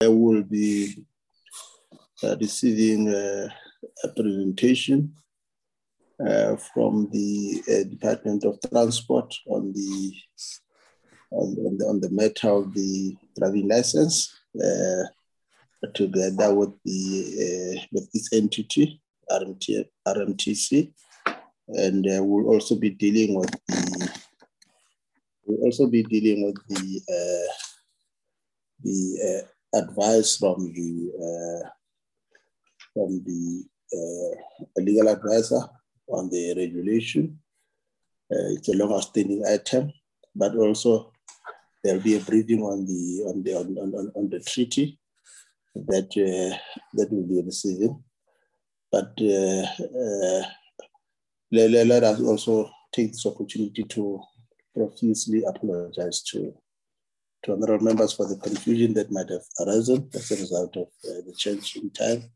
will be receiving a presentation from the Department of Transport on the matter of the driving license, together with this entity, RMTC, and we'll also be dealing with the advice from the legal advisor on the regulation. It's a long-standing item, but also there'll be a briefing on the treaty that will be receiving. But let us also take this opportunity to profusely apologize to honorable members for the confusion that might have arisen as a result of the change in time.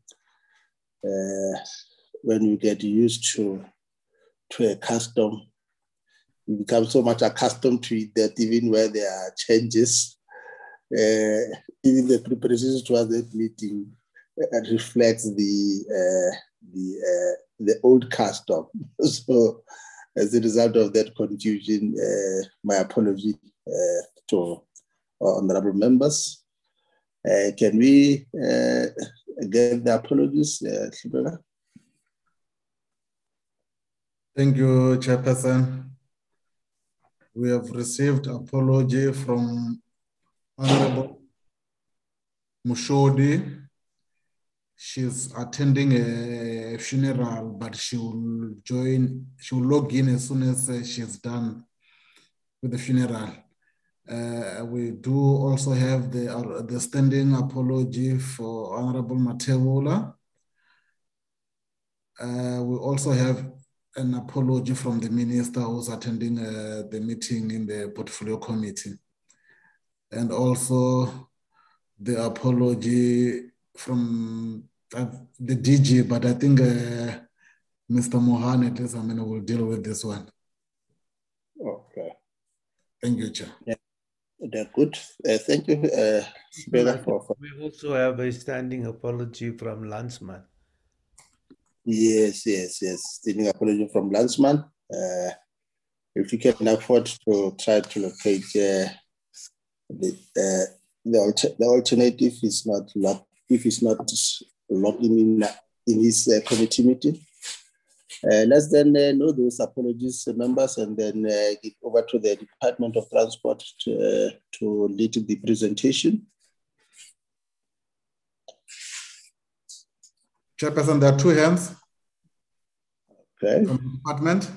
When you get used to a custom, you become so much accustomed to it that even where there are changes, even the preparation towards that meeting reflects the old custom. So, as a result of that confusion, my apology to honorable members. Can we get the apologies, Hlubeka? Thank you, Chairperson. We have received apology from Honorable Mushodi. She's attending a funeral, but she will log in as soon as she's done with the funeral. We do also have the standing apology for Honorable Matebula. We also have an apology from the minister who's attending the meeting in the portfolio committee. And also the apology from the DG, but I think Mr. Mohan, at least, will deal with this one. Okay. Thank you, Chair. Yeah, they're good. Thank you. We also have a standing apology from Landsman. Yes. Standing apology from Landsman. If you can afford to try to locate the alternative is not locked. If it's not locked in his committee meeting, let's then know those apologies, members, and then give over to the Department of Transport to lead the presentation. Chairperson, there are two hands. Okay. From the department.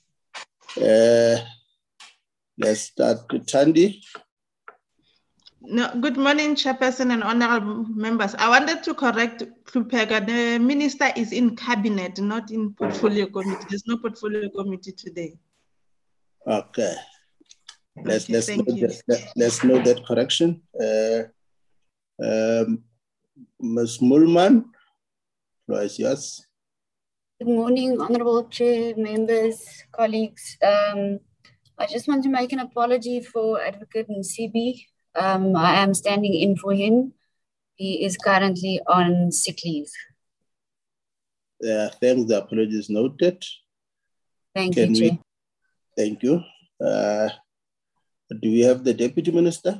Let's start with Thandi. No, good morning, Chairperson and honorable members. I wanted to correct Hlubeka. The minister is in cabinet, not in portfolio committee. There's no portfolio committee today. Okay. Let's know that correction. Ms. Mulman, floor is yours. Good morning, Honorable Chair, members, colleagues. I just want to make an apology for Advocate Nsibi. I am standing in for him. He is currently on sick leave. Thanks, the apology is noted. Thank you, Chair. Thank you. Do we have the Deputy Minister?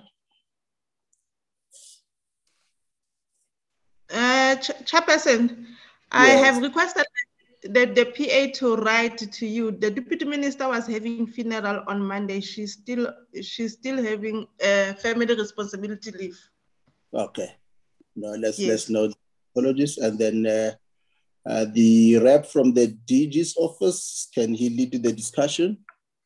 Chairperson, I have requested the PA to write to you. The Deputy Minister was having funeral on Monday. She's still having family responsibility leave. Okay. No, let's know the apologies, and then the rep from the DG's office, can he lead the discussion?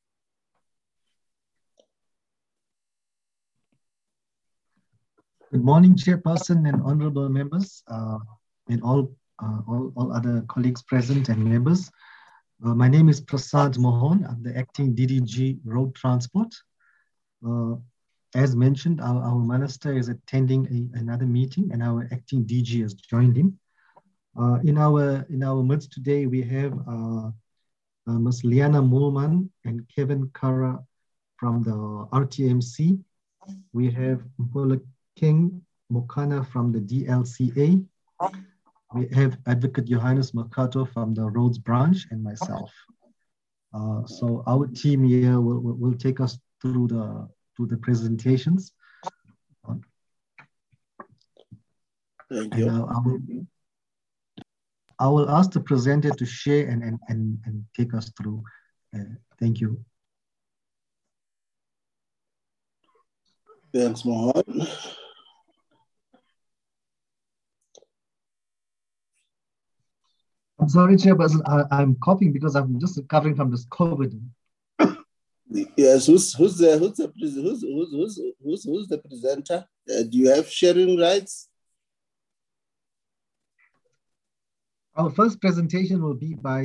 Good morning, Chairperson and honorable members, and all other colleagues present and members. My name is Prasad Mohan. I'm the acting DDG Road Transport. As mentioned, our minister is attending another meeting, and our acting DG has joined him. In our midst today, we have Ms. Liana Mulman and Kevin Kara from the RTMC. We have Mpolo King, Mokana from the DLCA. We have Advocate Johannes Mercato from the Rhodes branch and myself. So our team here will take us through the presentations. Thank you. And I will ask the presenter to share and take us through. Thank you. Thanks, Mohan. I'm sorry, Chairperson, I'm coughing because I'm just recovering from this COVID. Yes, who's the presenter? Do you have sharing rights? Our first presentation will be by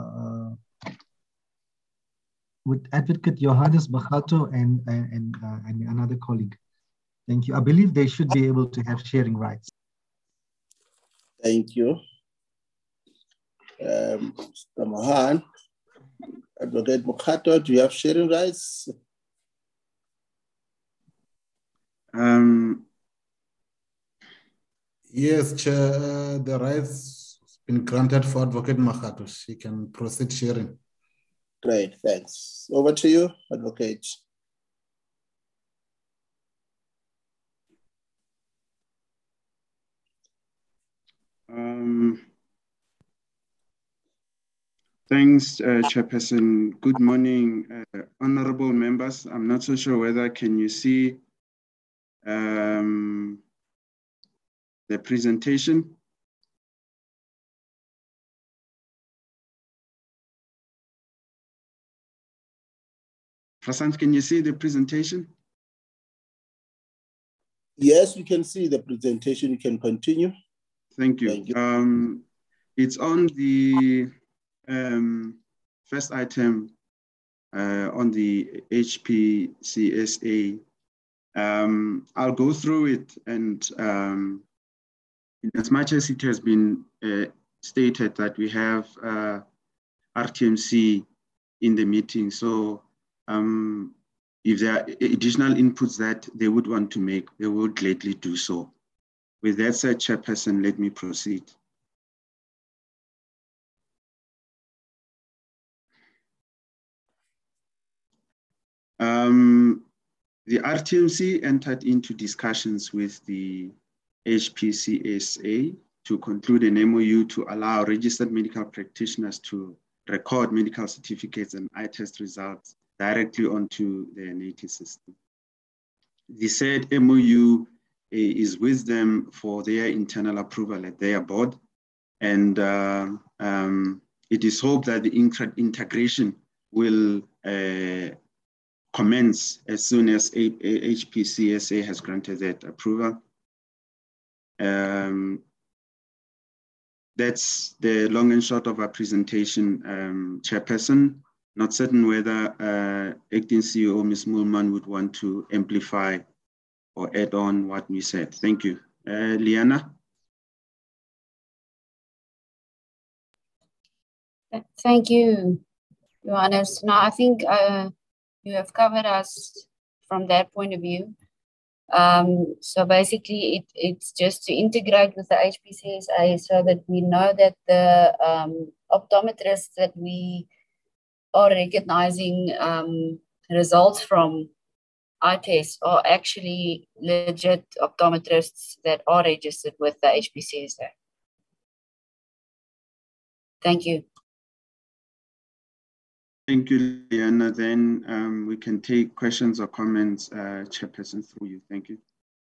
with Advocate Johannes Mercato and another colleague. Thank you. I believe they should be able to have sharing rights. Thank you. Mr. Mohan, Advocate Mercato, do you have sharing rights? Yes, Chair, the rights been granted for Advocate Mercato. She can proceed sharing. Great, thanks. Over to you, Advocate. Thanks, Chairperson. Good morning, honorable members. I'm not so sure whether can you see the presentation. Prasant, can you see the presentation? Yes, we can see the presentation. You can continue. Thank you. Thank you. It's on the first item on the HPCSA. I'll go through it, and as much as it has been stated that we have RTMC in the meeting, so if there are additional inputs that they would want to make, they will gladly do so. With that said, Chairperson, let me proceed. The RTMC entered into discussions with the HPCSA to conclude an MOU to allow registered medical practitioners to record medical certificates and eye test results directly onto their native system. The said MOU is with them for their internal approval at their board, and it is hoped that the integration will commence as soon as HPCSA has granted that approval. That's the long and short of our presentation, Chairperson. Not certain whether Acting CEO Ms. Moolman would want to amplify or add on what we said. Thank you. Liana? Thank you, Johannes. Now, I think you have covered us from that point of view. So basically, it's just to integrate with the HPCSA so that we know that the optometrists that we are recognizing results from eye tests are actually legit optometrists that are registered with the HPCSA. Thank you. Thank you, Liana. Then we can take questions or comments, Chairperson, through you. Thank you.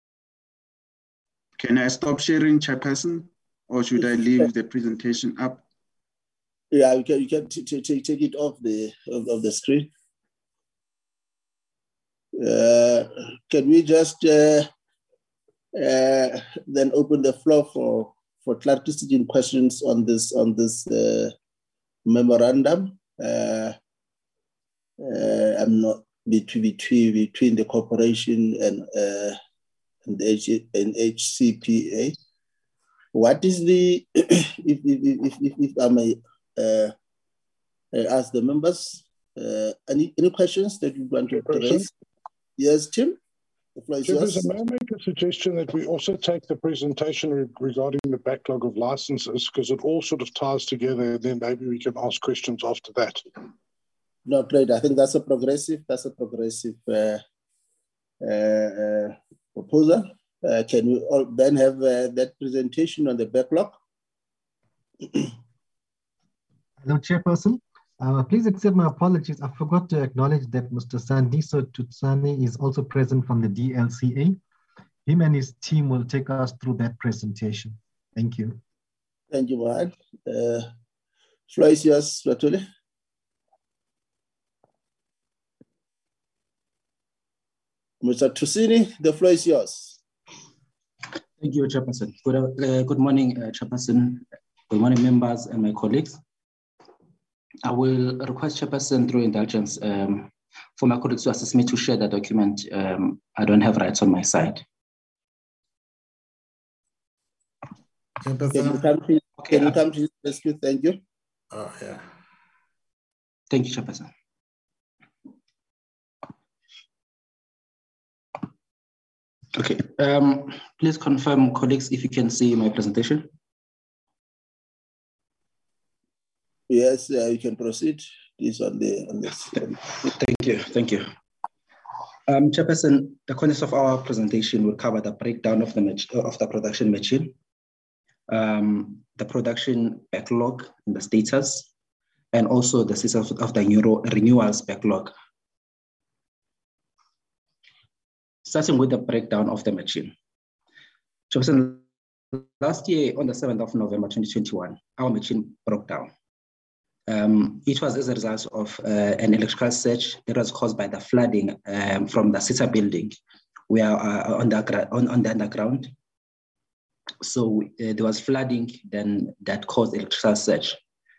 Can I stop sharing, Chairperson, or should I leave the presentation up? Yeah, you can take it off the screen. Can we just then open the floor for clarification questions on this memorandum? I'm not between the corporation and HCPA. What is the if I may ask the members any questions that you want to raise? Yes, Tim. The floor is yours. Chairperson, may I make a suggestion that we also take the presentation regarding the backlog of licenses, because it all sort of ties together, and then maybe we can ask questions after that. No, great. I think that's a progressive proposal. Can we all then have that presentation on the backlog? Hello, Chairperson. Please accept my apologies. I forgot to acknowledge that Mr. Sandiso Tutsani is also present from the DLCA. Him and his team will take us through that presentation. Thank you. Thank you, Mohan. Floor is yours, Lwatuli. Mr. Tusini, the floor is yours. Thank you, Chairperson. Good morning, Chairperson. Good morning, members and my colleagues. I will request Chairperson through indulgence for my colleagues to assist me to share the document. I don't have rights on my side. Can you come to the rescue? Thank you. Oh, yeah. Thank you, Chairperson. Okay, please confirm, colleagues, if you can see my presentation. Yes, you can proceed. Please on this. Thank you. Chairperson, the contents of our presentation will cover the breakdown of the production machine, the production backlog and the status, and also the status of the renewals backlog. Starting with the breakdown of the machine. Chairperson, last year on the 7th of November 2021, our machine broke down. It was as a result of an electrical surge that was caused by the flooding from the SITA building. We are on the underground. So there was flooding then that caused electrical surge.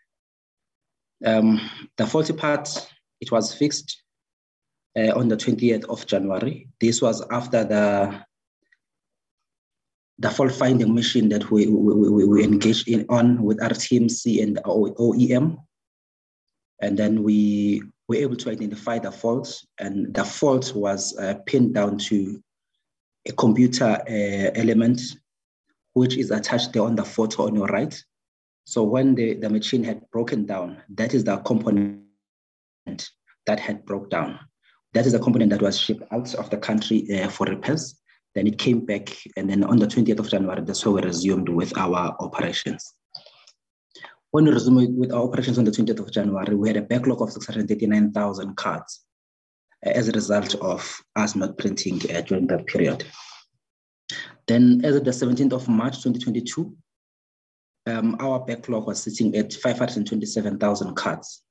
The faulty part, it was fixed on the 20th of January. This was after the fault finding mission that we engaged on with RTMC and OEM. And then we were able to identify the faults, and the fault was pinned down to a computer element, which is attached there on the photo on your right. So when the machine had broken down, that is the component that had broke down. That is a component that was shipped out of the country for repairs. Then it came back, and then on the 20th of January, that's where we resumed with our operations. When we resumed with our operations on the 20th of January, we had a backlog of 639,000 cards as a result of us not printing during that period. Then as of the 17th of March 2022, our backlog was sitting at 527,000 cards.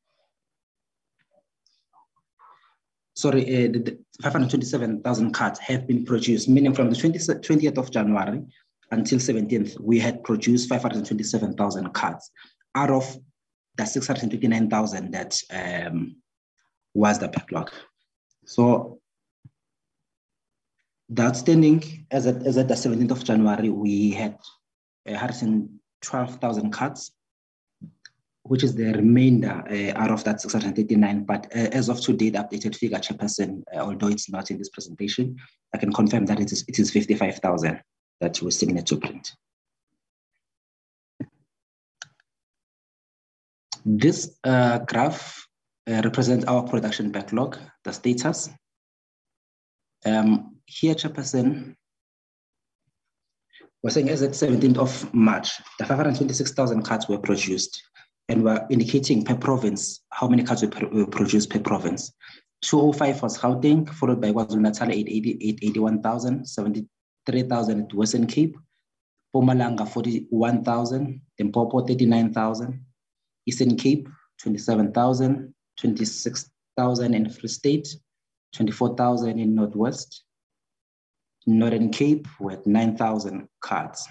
Sorry, the 527,000 cards have been produced, meaning from the 20th of January until 17th, we had produced 527,000 cards out of the 629,000 that was the backlog. So the outstanding, as at the 17th of January, we had 112,000 cards, which is the remainder out of that 639. But as of today, the updated figure, Chairperson, although it's not in this presentation, I can confirm that it is 55,000 that we still need to print. This graph represents our production backlog, the status. Here, Chairperson, we're saying as at 17th of March, the 526,000 cards were produced, and we're indicating per province how many cards were produced per province. 205 was Gauteng, followed by KwaZulu-Natal 81,000, 73,000 at Western Cape, Mpumalanga 41,000, Limpopo 39,000, Eastern Cape 27,000, 26,000 in Free State, 24,000 in Northwest, Northern Cape with 9,000 cards.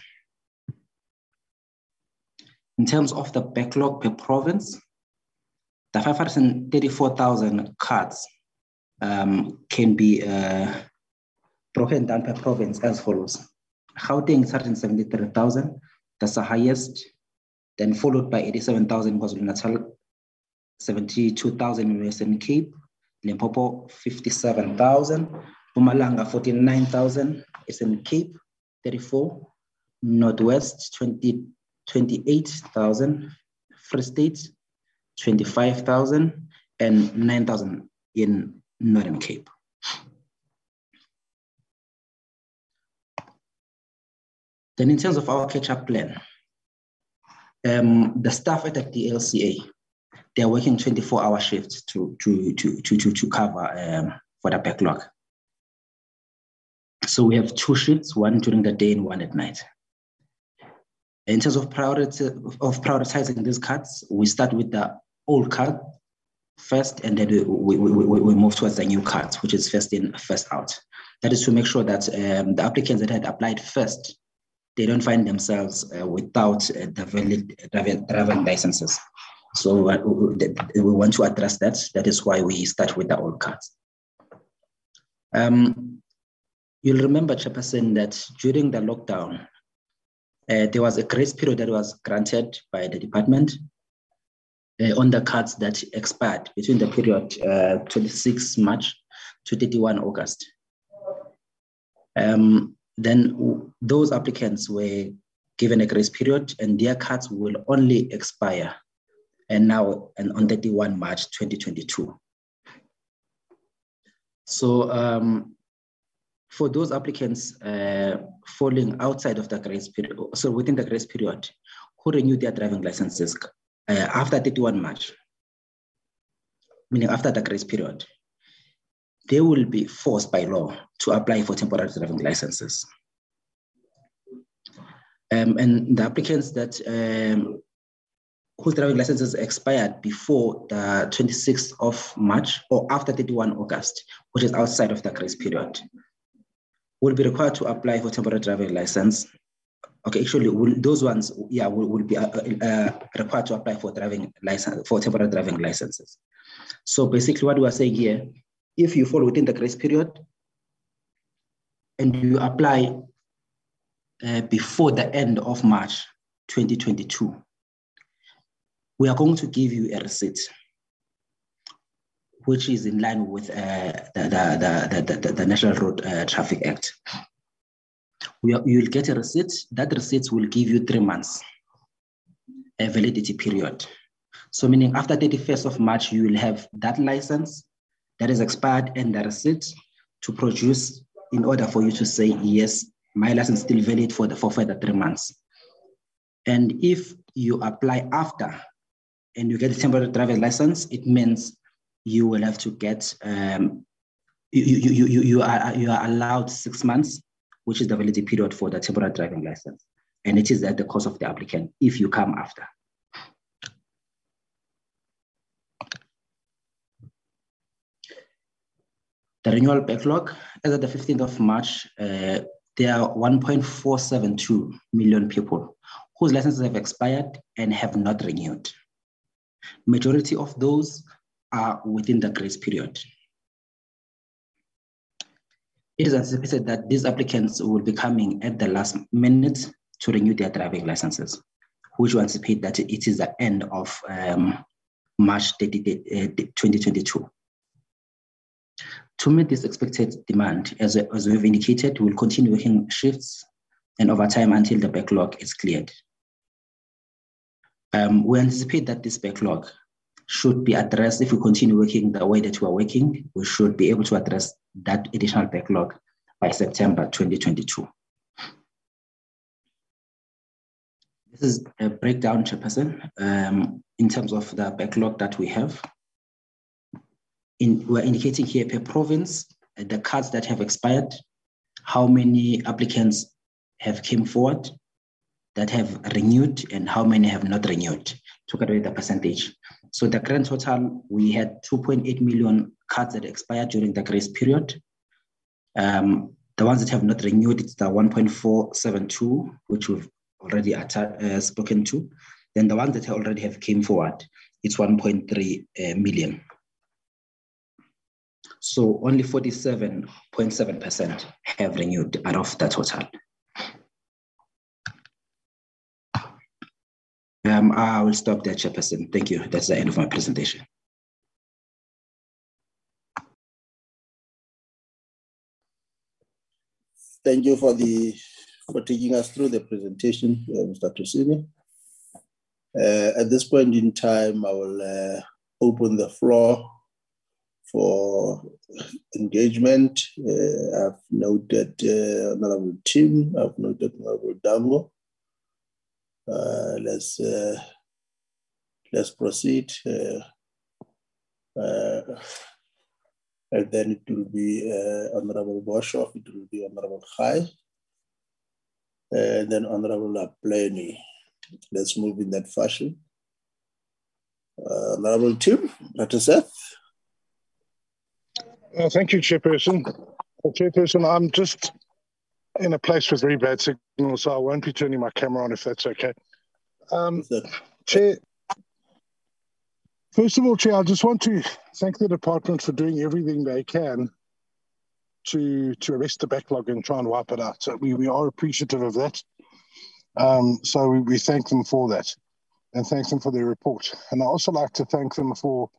In terms of the backlog per province, the 534,000 cards can be broken down per province as follows. Gauteng is 173,000, that's the highest, then followed by 87,000 in KwaZulu-Natal, 72,000 in Western Cape, Limpopo 57,000, Mpumalanga 49,000, Eastern Cape 34, Northwest 28,000, Free State 25,000, and 9,000 in Northern Cape. Then in terms of our catch-up plan, the staff at the DLCA, they're working 24-hour shifts to cover for the backlog. So we have 2 shifts, one during the day and one at night. In terms of prioritizing these cards, we start with the old card first, and then we move towards the new cards, which is first in, first out. That is to make sure that the applicants that had applied first, they don't find themselves without the valid driving licenses. So we want to address that. That is why we start with the old cards. You'll remember, Chairperson, that during the lockdown, there was a grace period that was granted by the department on the cards that expired between the period 26 March to 31 August. Then those applicants were given a grace period, and their cards will only expire on 31 March 2022. So for those applicants falling outside of the grace period, so within the grace period, who renewed their driving licenses after 31 March, meaning after the grace period, they will be forced by law to apply for temporary driving licenses. And the applicants that whose driving licenses expired before the 26th of March or after 31 August, which is outside of the grace period, will be required to apply for temporary driving license. Okay, actually, those ones, yeah, will be required to apply for temporary driving licenses. So basically, what we are saying here, if you fall within the grace period and you apply before the end of March 2022, we are going to give you a receipt, which is in line with the National Road Traffic Act. You'll get a receipt. That receipt will give you 3 months a validity period. So meaning after 31st of March, you will have that license that is expired and the receipt to produce in order for you to say, yes, my license is still valid for further 3 months. And if you apply after and you get a temporary driver's license, it means you will have to get, you are allowed 6 months, which is the validity period for the temporary driving license. And it is at the cost of the applicant if you come after. The renewal backlog, as of the 15th of March, there are 1.472 million people whose licenses have expired and have not renewed. Majority of those are within the grace period. It is anticipated that these applicants will be coming at the last minute to renew their driving licenses, which we anticipate that it is the end of March 2022. To meet this expected demand, as we've indicated, we'll continue working shifts and overtime until the backlog is cleared. We anticipate that this backlog should be addressed. If we continue working the way that we are working, we should be able to address that additional backlog by September 2022. This is a breakdown, Chairperson, in terms of the backlog that we have. We're indicating here per province, the cards that have expired, how many applicants have came forward that have renewed and how many have not renewed, to calculate the percentage. So the grand total, we had 2.8 million cards that expired during the grace period. The ones that have not renewed, it's the 1.472, which we've already spoken to. Then the ones that already have came forward, it's 1.3 million. So only 47.7% have renewed out of the total. I will stop there, Chairperson. Thank you. That's the end of my presentation. Thank you for taking us through the presentation, Mr. Tusini. At this point in time, I will open the floor for engagement. I've noted Honorable Tim, I've noted Honorable Dango. Let's proceed. And then it will be Honorable Boshoff, it will be Honorable Khai, and then Honorable Apleni. Let's move in that fashion. Honorable Tim, Dr. Seth. Thank you, Chairperson. Chairperson, I'm just in a place with very bad signal, so I won't be turning my camera on if that's okay. Chair, first of all, Chair, I just want to thank the department for doing everything they can to arrest the backlog and try and wipe it out. So we are appreciative of that. So we thank them for that and thank them for their report. And I also like to thank them for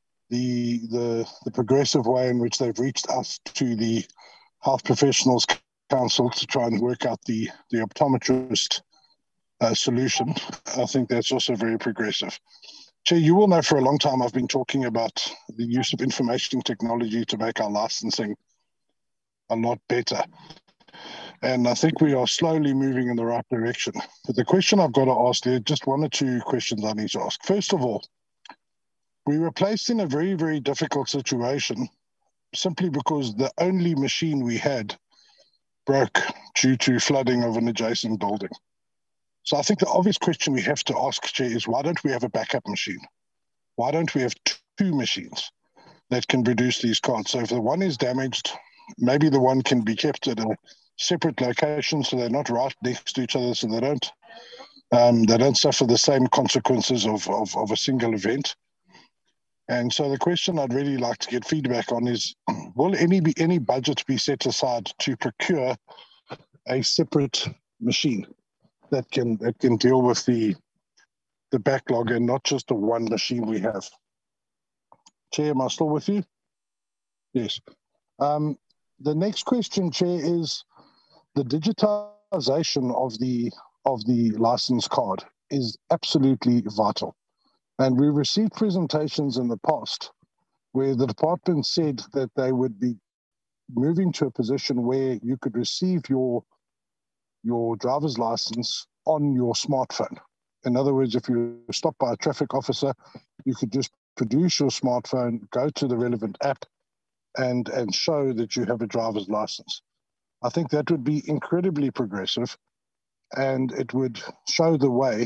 the progressive way in which they've reached us to the Health Professionals Council to try and work out the optometrist solution. I think that's also very progressive. Chair, you will know for a long time I've been talking about the use of information technology to make our licensing a lot better. And I think we are slowly moving in the right direction. But the question I've got to ask, there are just one or two questions I need to ask. First of all, we were placed in a very, very difficult situation simply because the only machine we had broke due to flooding of an adjacent building. So I think the obvious question we have to ask, Chair, is why don't we have a backup machine? Why don't we have two machines that can produce these cards? So if the one is damaged, maybe the one can be kept at a separate location so they're not right next to each other, so they don't suffer the same consequences of a single event. And so the question I'd really like to get feedback on is, will any budget be set aside to procure a separate machine that can deal with the backlog and not just the one machine we have? Chair, am I still with you? Yes. The next question, Chair, is the digitization of the license card is absolutely vital. And we received presentations in the past where the department said that they would be moving to a position where you could receive your driver's license on your smartphone. In other words, if you were stopped by a traffic officer, you could just produce your smartphone, go to the relevant app, and show that you have a driver's license. I think that would be incredibly progressive, and it would show the way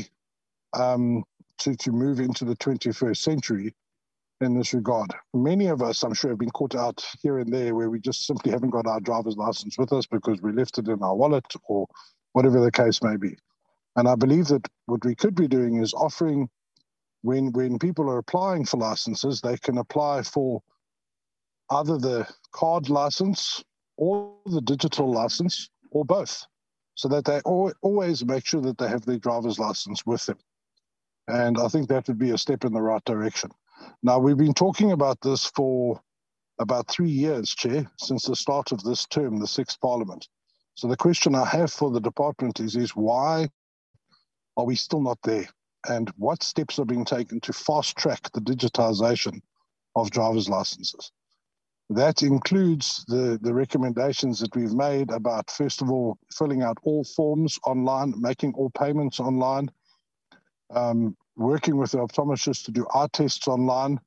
to move into the 21st century in this regard. Many of us, I'm sure, have been caught out here and there where we just simply haven't got our driver's license with us because we left it in our wallet or whatever the case may be. And I believe that what we could be doing is offering, when people are applying for licenses, they can apply for either the card license or the digital license or both, so that they always make sure that they have their driver's license with them. And I think that would be a step in the right direction. Now, we've been talking about this for about 3 years, Chair, since the start of this term, the 6th Parliament. So the question I have for the department is why are we still not there? And what steps are being taken to fast-track the digitization of driver's licenses? That includes the recommendations that we've made about, first of all, filling out all forms online, making all payments online, working with the optometrists to do eye tests online.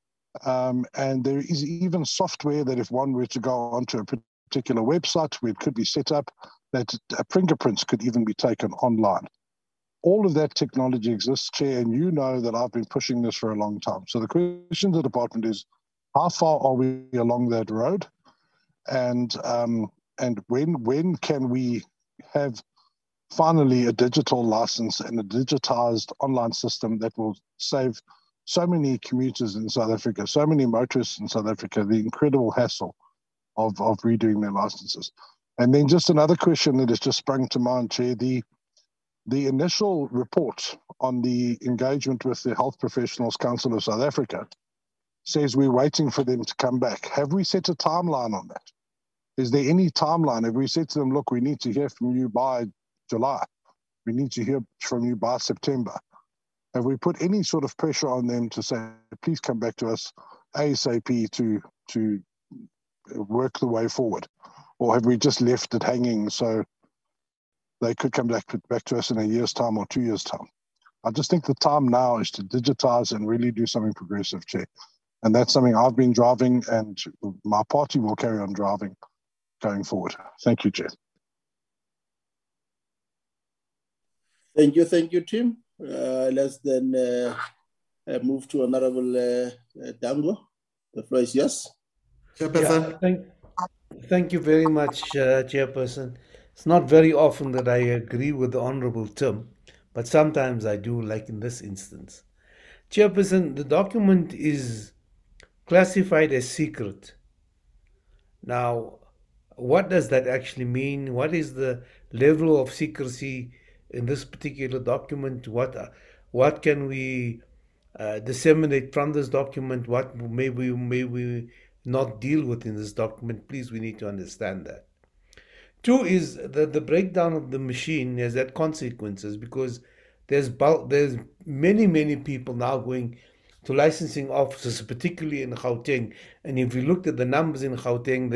And there is even software that if one were to go onto a particular website where it could be set up, that fingerprints could even be taken online. All of that technology exists, Chair, and you know that I've been pushing this for a long time. So the question to the department is, how far are we along that road? And when can we have finally a digital license and a digitized online system that will save so many commuters in South Africa, so many motorists in South Africa, the incredible hassle of redoing their licenses? And then just another question that has just sprung to mind, Chair, the initial report on the engagement with the Health Professionals Council of South Africa says we're waiting for them to come back. Have we set a timeline on that? Is there any timeline? If we said to them, look, we need to hear from you by July, we need to hear from you by September, have we put any sort of pressure on them to say, please come back to us ASAP to work the way forward? Or have we just left it hanging so they could come back to us in a year's time or 2 years' time? I just think the time now is to digitize and really do something progressive, Chair. And that's something I've been driving, and my party will carry on driving going forward. Thank you, Chair. Thank you, Tim. Let's then move to Honorable Dango. The floor is yours. Chairperson. Yeah, thank you very much, Chairperson. It's not very often that I agree with the Honorable Tim, but sometimes I do, like in this instance. Chairperson, the document is classified as secret. Now, what does that actually mean? What is the level of secrecy in this particular document? What can we disseminate from this document? What may we not deal with in this document? Please, we need to understand that. Two is that the breakdown of the machine has had consequences, because there's many people now going to licensing offices, particularly in Gauteng. And if you looked at the numbers in Gauteng,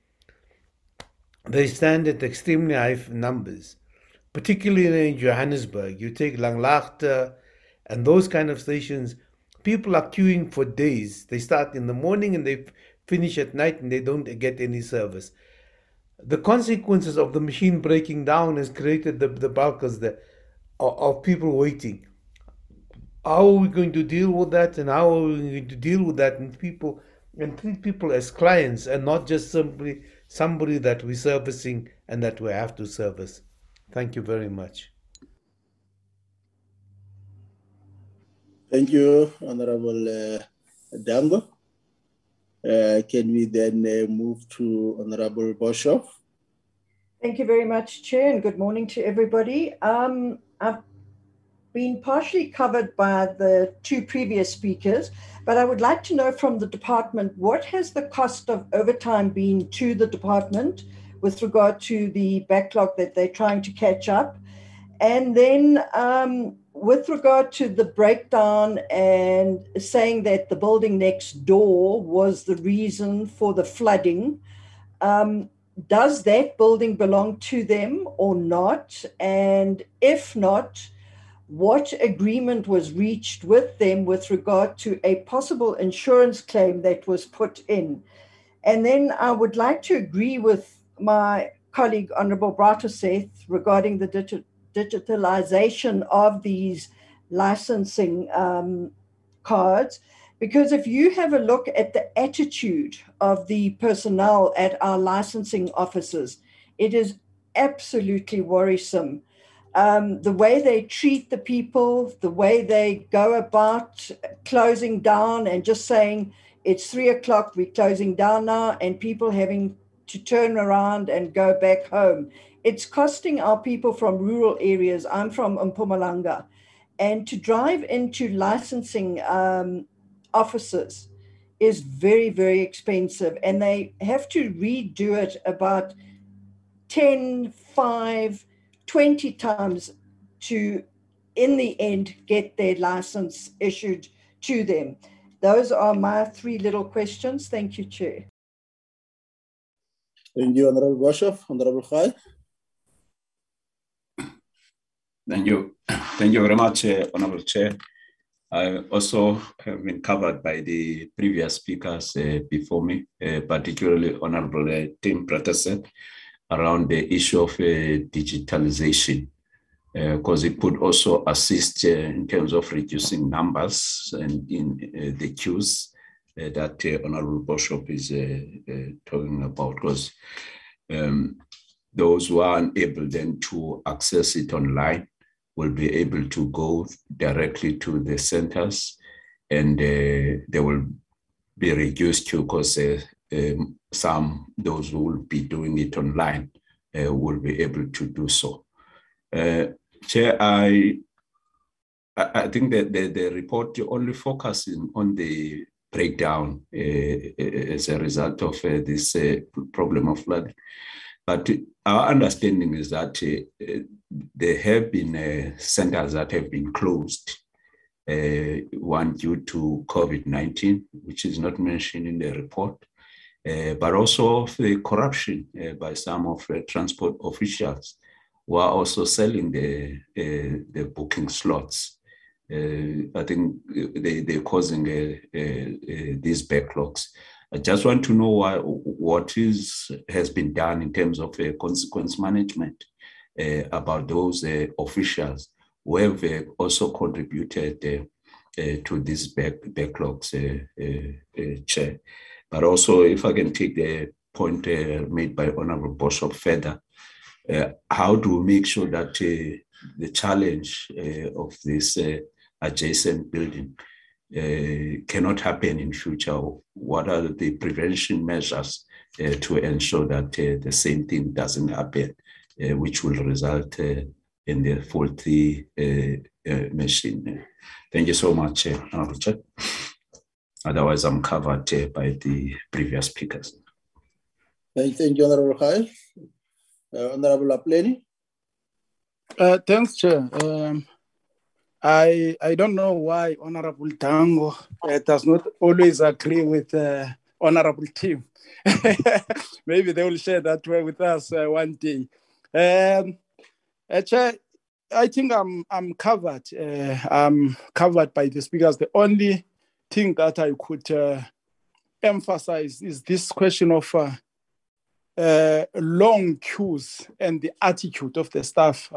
they stand at extremely high numbers, particularly in Johannesburg. You take Langlaagte and those kind of stations, people are queuing for days. They start in the morning and they finish at night, and they don't get any service. The consequences of the machine breaking down has created the bulk of people waiting. How are we going to deal with that, and how are we going to deal with that and treat people as clients and not just simply somebody that we're servicing and that we have to service? Thank you very much. Thank you, Honorable Dango. Can we then move to Honorable Boshoff? Thank you very much, Chair, and good morning to everybody. I've been partially covered by the two previous speakers, but I would like to know from the department, what has the cost of overtime been to the department with regard to the backlog that they're trying to catch up? And then with regard to the breakdown and saying that the building next door was the reason for the flooding, does that building belong to them or not? And if not, what agreement was reached with them with regard to a possible insurance claim that was put in? And then I would like to agree with my colleague, Honorable Braatoseth, regarding the digitalization of these licensing cards, because if you have a look at the attitude of the personnel at our licensing offices, it is absolutely worrisome. The way they treat the people, the way they go about closing down and just saying, it's 3 o'clock, we're closing down now, and people having to turn around and go back home. It's costing our people from rural areas. I'm from Mpumalanga, and to drive into licensing offices is very, very expensive, and they have to redo it about 10, 5, 20 times to, in the end, get their license issued to them. Those are my three little questions. Thank you, Chair. Thank you, Honorable Boshoff. Honorable Khai. Thank you. Thank you very much, Honorable Chair. I also have been covered by the previous speakers before me, particularly Honorable Tim Braatoseth, around the issue of digitalization, because it could also assist in terms of reducing numbers and in the queues that Honorable Boshoff is talking about, because those who are unable then to access it online will be able to go directly to the centers, and they will be reduced queue, because those who will be doing it online will be able to do so. Chair, I think that the report only focusing on the break down as a result of this problem of flooding. But our understanding is that there have been centers that have been closed, one due to COVID-19, which is not mentioned in the report, but also of the corruption by some of the transport officials who are also selling the booking slots. I think they're causing these backlogs. I just want to know what has been done in terms of consequence management about those officials who have also contributed to these backlogs, Chair. But also, if I can take the point made by Honorable Bishop further, how do we make sure that the challenge of this adjacent building cannot happen in future? What are the prevention measures to ensure that the same thing doesn't happen, which will result in the faulty machine? Thank you so much, Honorable Chair. Otherwise, I'm covered by the previous speakers. Thank you, Honorable Kyle. Honorable Lapleni. Thanks, Chair. I don't know why Honorable Tango does not always agree with Honorable Tim. Maybe they will share that way with us one day. Chair, I think I'm covered. I'm covered by the speakers. The only thing that I could emphasize is this question of long queues and the attitude of the staff.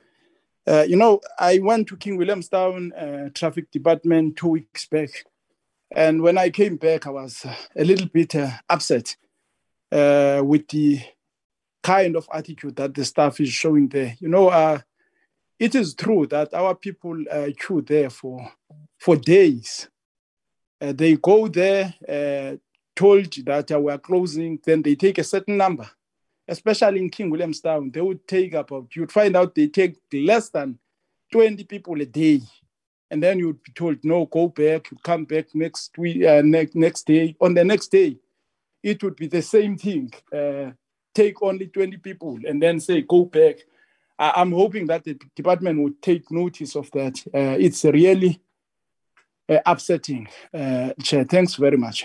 I went to King Williamstown Traffic Department 2 weeks back. And when I came back, I was a little bit upset with the kind of attitude that the staff is showing there. It is true that our people queue there for days. They go there, told that we are closing, then they take a certain number. Especially in King Williamstown, they would take you'd find out they take less than 20 people a day. And then you'd be told, no, go back, you come back next week, next day. On the next day, it would be the same thing. Take only 20 people and then say, go back. I'm hoping that the department would take notice of that. It's really upsetting. Chair, thanks very much.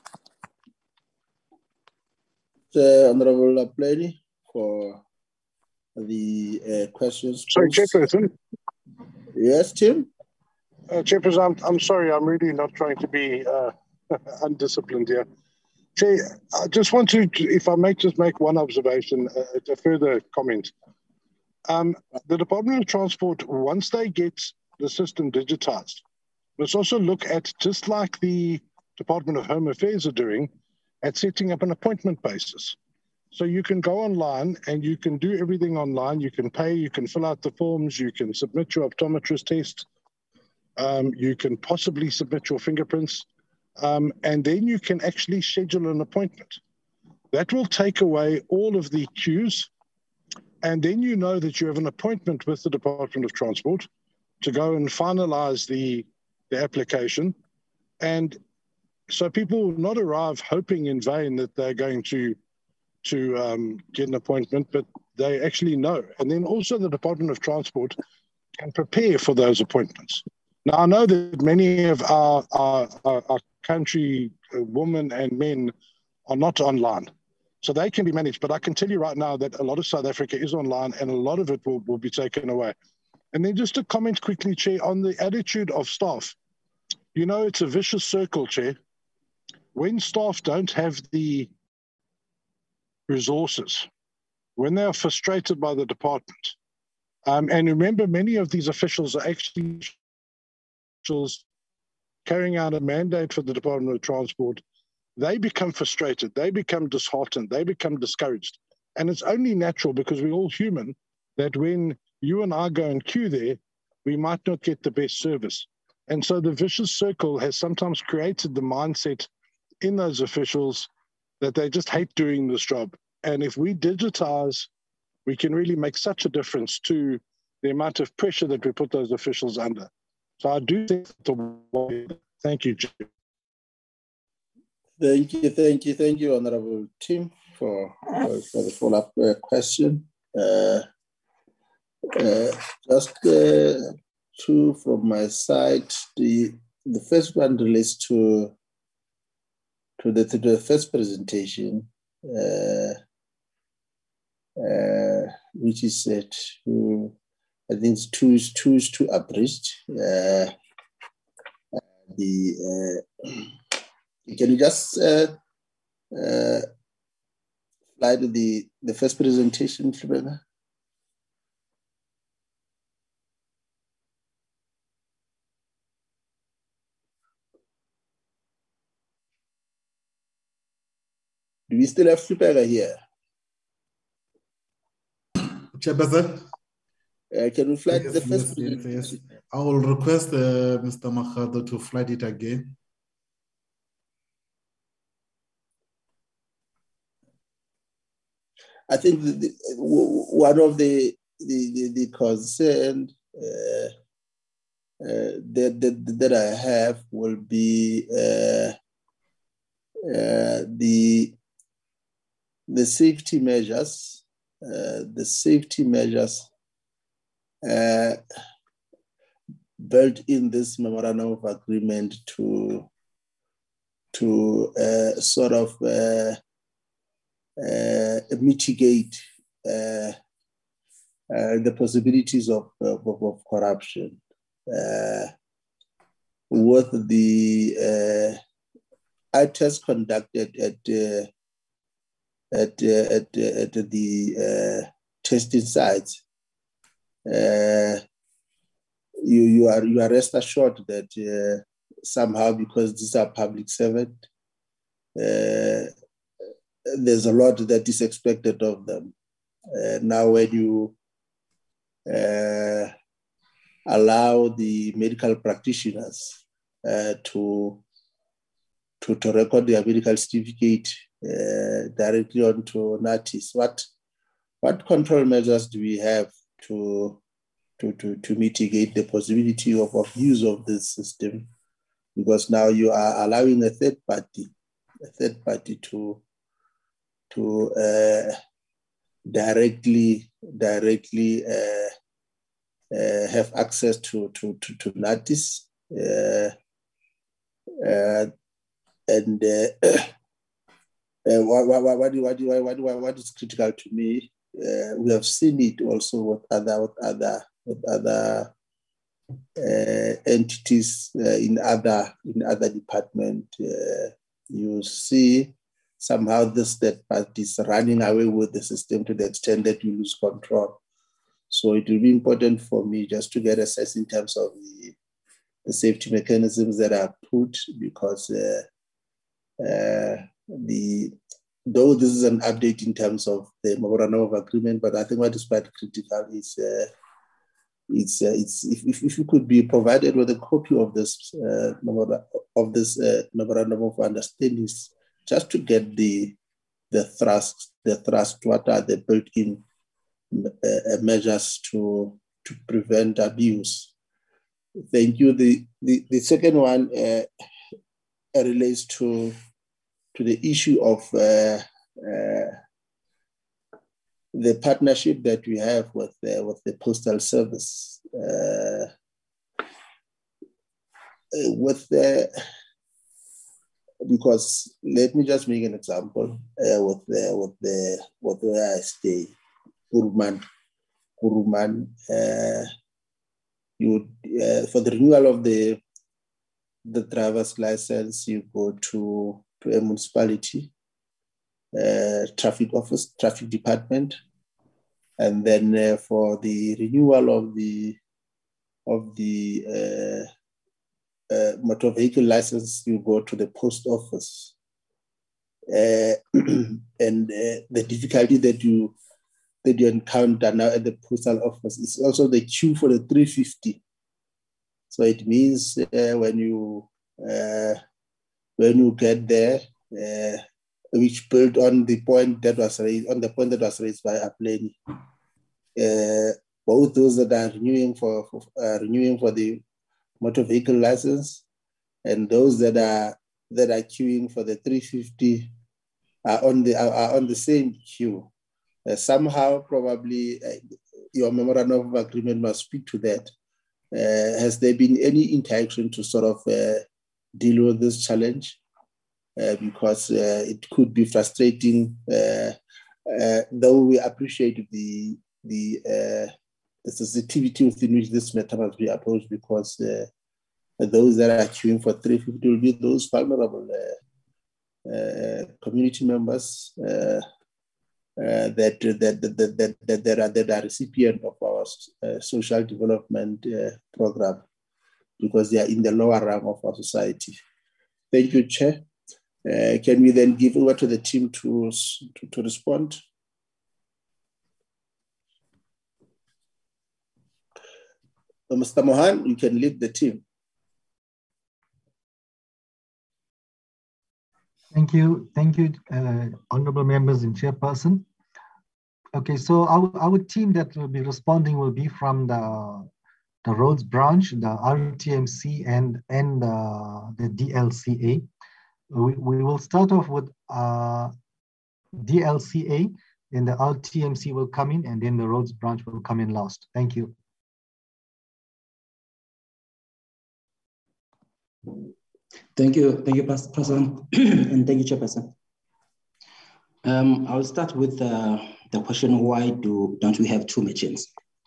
Honorable Lapleni for the questions. Sorry, Chairperson. Yes, Tim? Chairperson, I'm sorry, I'm really not trying to be undisciplined here. Chair, I just want to, if I may just make one observation, a further comment. The Department of Transport, once they get the system digitized, let's also look at, just like the Department of Home Affairs are doing, at setting up an appointment basis. So you can go online and you can do everything online. You can pay, you can fill out the forms, you can submit your optometrist test, you can possibly submit your fingerprints, and then you can actually schedule an appointment. That will take away all of the queues, and then you know that you have an appointment with the Department of Transport to go and finalize the application. And so people will not arrive hoping in vain that they're going to get an appointment, but they actually know. And then also the Department of Transport can prepare for those appointments. Now, I know that many of our country women and men are not online, so they can be managed. But I can tell you right now that a lot of South Africa is online and a lot of it will be taken away. And then just to comment quickly, Chair, on the attitude of staff. It's a vicious circle, Chair. When staff don't have the resources, when they are frustrated by the department, and remember, many of these officials are actually carrying out a mandate for the Department of Transport, they become frustrated, they become disheartened, they become discouraged. And it's only natural, because we're all human, that when you and I go and queue there, we might not get the best service. And so the vicious circle has sometimes created the mindset in those officials that they just hate doing this job. And if we digitize, we can really make such a difference to the amount of pressure that we put those officials under. So I do think thank you, Jim. Thank you, Honorable Tim, for the follow-up question. Just two from my side. The first one relates to the first presentation, which is I think it's too abridged. Can you just slide the first presentation, Rebecca? Do we still have Flipper here? Chairperson? Can we flag the first? Yes. I will request Mr. Makgado to flag it again. I think one of the concern that I have will be the safety measures. The safety measures built in this memorandum of agreement to sort of mitigate the possibilities of corruption with the eye test conducted at the testing sites. You are rest assured that somehow, because these are public servants, there's a lot that is expected of them. Now, when you allow the medical practitioners to record their medical certificate directly onto NATIS, what control measures do we have to mitigate the possibility of abuse of this system? Because now you are allowing a third party to directly have access to NATIS, and what is critical to me, we have seen it also with other entities in other departments. You see somehow this third party is running away with the system to the extent that you lose control. So it will be important for me just to get a sense in terms of the safety mechanisms that are put, because though this is an update in terms of the memorandum of agreement, but I think what is quite critical is if you could be provided with a copy of this memorandum of understanding, just to get the thrust, what are the built-in measures to prevent abuse. Thank you. The second one relates to the issue of the partnership that we have with the Postal Service. Because let me just make an example with where I stay, Kuruman. For the renewal of the driver's license, you go to a municipality, traffic office, traffic department, and then for the renewal of the motor vehicle license, you go to the post office. And the difficulty that you encounter now at the postal office is also the queue for the 350. So it means when you get there, which built on the point that was raised by Apleni, both those that are renewing for the motor vehicle license and those that are that are queuing for the 350 are on the same queue. Somehow, probably, your memorandum of agreement must speak to that. Has there been any interaction to sort of deal with this challenge? Because it could be frustrating, though we appreciate the sensitivity within which this matter must be approached, because those that are queuing for 350 will be those vulnerable community members that are recipient of our social development program, because they are in the lower rung of our society. Thank you, Chair. Can we then give over to the team to respond? Mr. Mohan, you can lead the team. Thank you, honorable members and chairperson. Okay, so our team that will be responding will be from the roads branch, the RTMC, and the DLCA. We will start off with DLCA, then the RTMC will come in, and then the roads branch will come in last. Thank you. Thank you, President, and thank you, Chairperson. I'll start with the question: why don't we have two machines?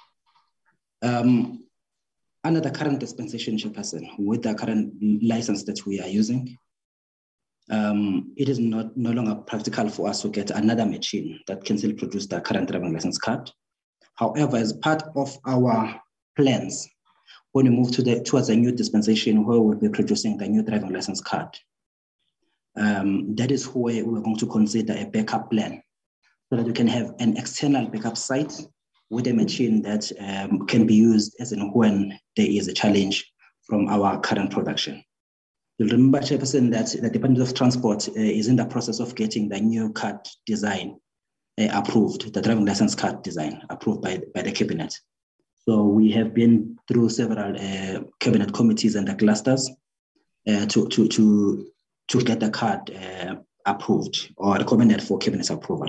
Under the current dispensation, Chairperson, with the current license that we are using, it is no longer practical for us to get another machine that can still produce the current driving license card. However, as part of our plans, when we move towards a new dispensation where we'll be producing the new driving license card, that is where we're going to consider a backup plan, so that we can have an external backup site with a machine that can be used as and when there is a challenge from our current production. You'll remember, Chairperson, that the Department of Transport is in the process of getting the new card design approved, the driving license card design approved by the Cabinet. So we have been through several Cabinet committees and the clusters to get the card approved or recommended for Cabinet approval.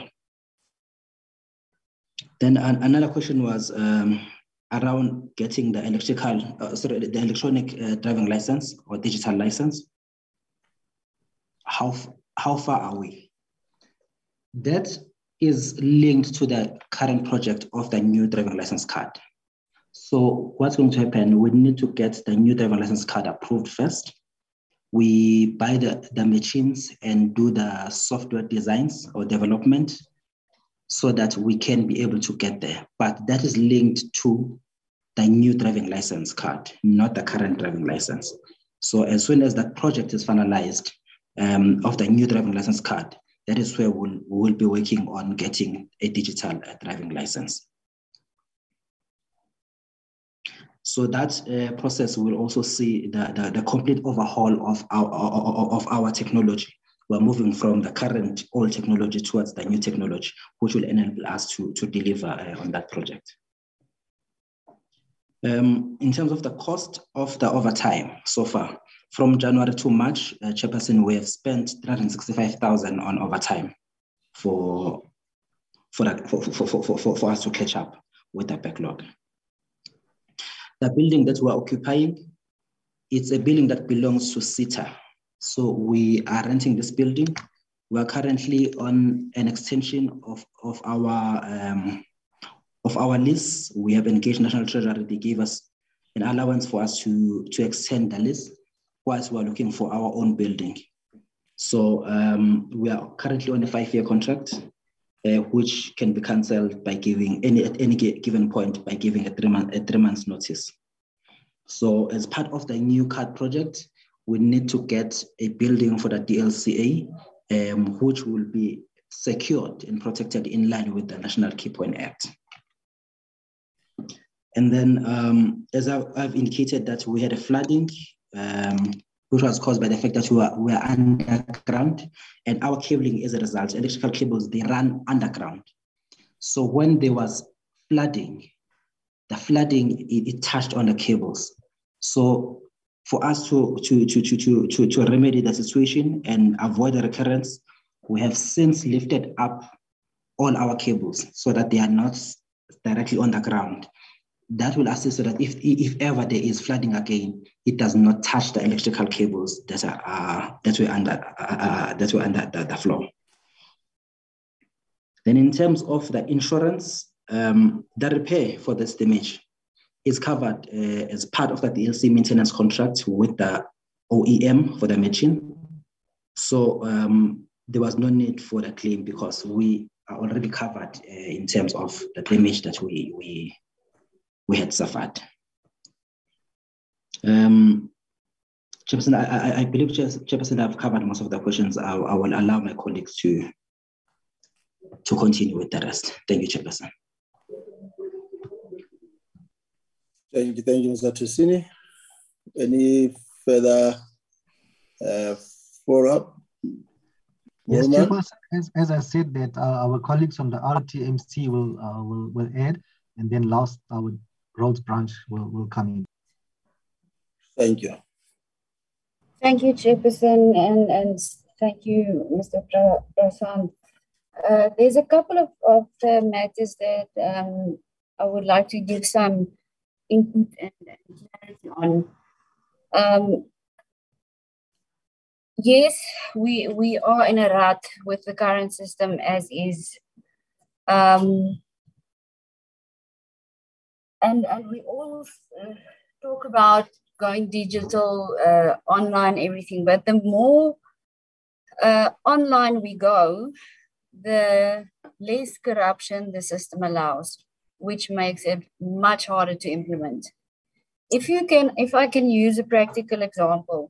Then another question was around getting the electronic driving license or digital license. How far are we? That is linked to the current project of the new driving license card. So what's going to happen? We need to get the new driving license card approved first. We buy the machines and do the software designs or development so that we can be able to get there. But that is linked to the new driving license card, not the current driving license. So as soon as that project is finalized of the new driving license card, that is where we'll be working on getting a digital driving license. So that process will also see the complete overhaul of our technology. We're moving from the current old technology towards the new technology, which will enable us to deliver on that project. In terms of the cost of the overtime so far, from January to March, Chairperson, we have spent 365,000 on overtime for us to catch up with the backlog. The building that we're occupying, it's a building that belongs to SITA. So we are renting this building. We are currently on an extension of our lease. We have engaged National Treasury. They gave us an allowance for us to extend the lease whilst we are looking for our own building. So we are currently on a 5-year contract, which can be cancelled by giving at any given point by giving a 3 months notice. So as part of the new card project, we need to get a building for the DLCA, which will be secured and protected in line with the National Key Point Act. And then, as I've indicated, that we had a flooding, which was caused by the fact that we are underground, and our cabling, as a result, electrical cables, they run underground. So when there was flooding, the flooding, it touched on the cables. So For us to remedy the situation and avoid the recurrence, we have since lifted up all our cables so that they are not directly on the ground. That will assist so that if ever there is flooding again, it does not touch the electrical cables that were under the floor. Then in terms of the insurance, the repair for this damage is covered as part of the DLC maintenance contract with the OEM for the machine. So there was no need for the claim because we are already covered in terms of the damage that we had suffered. Chairperson, I believe, Chairperson, I've covered most of the questions. I will allow my colleagues to continue with the rest. Thank you, Chairperson. Thank you, Mr. Tusini. Any further follow-up? Yes, Chairperson, as I said that our colleagues from the RTMC will add, and then last our roads branch will come in. Thank you. Thank you, Chairperson, and thank you, Mr. Prasad. There's a couple of matters that I would like to give some input and clarity on. Yes, we are in a rut with the current system as is. And we all talk about going digital, online, everything, but the more online we go, the less corruption the system allows, which makes it much harder to implement. If I can use a practical example,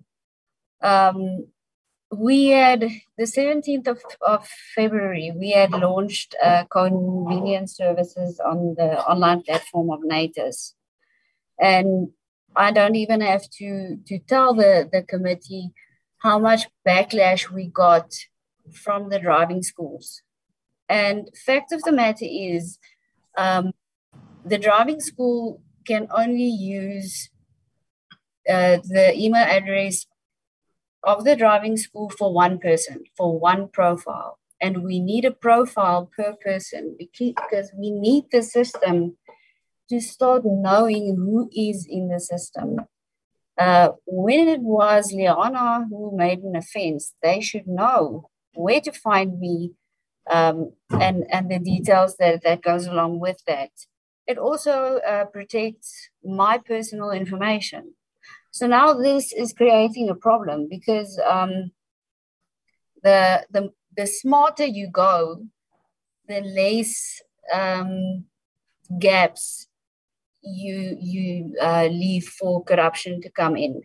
we had the 17th of February, we had launched convenience services on the online platform of NATIS. And I don't even have to tell the committee how much backlash we got from the driving schools. And fact of the matter is, the driving school can only use the email address of the driving school for one person, for one profile. And we need a profile per person because we need the system to start knowing who is in the system. When it was Leona who made an offense, they should know where to find me and the details that goes along with that. It also protects my personal information. So now this is creating a problem because the smarter you go, the less gaps you leave for corruption to come in.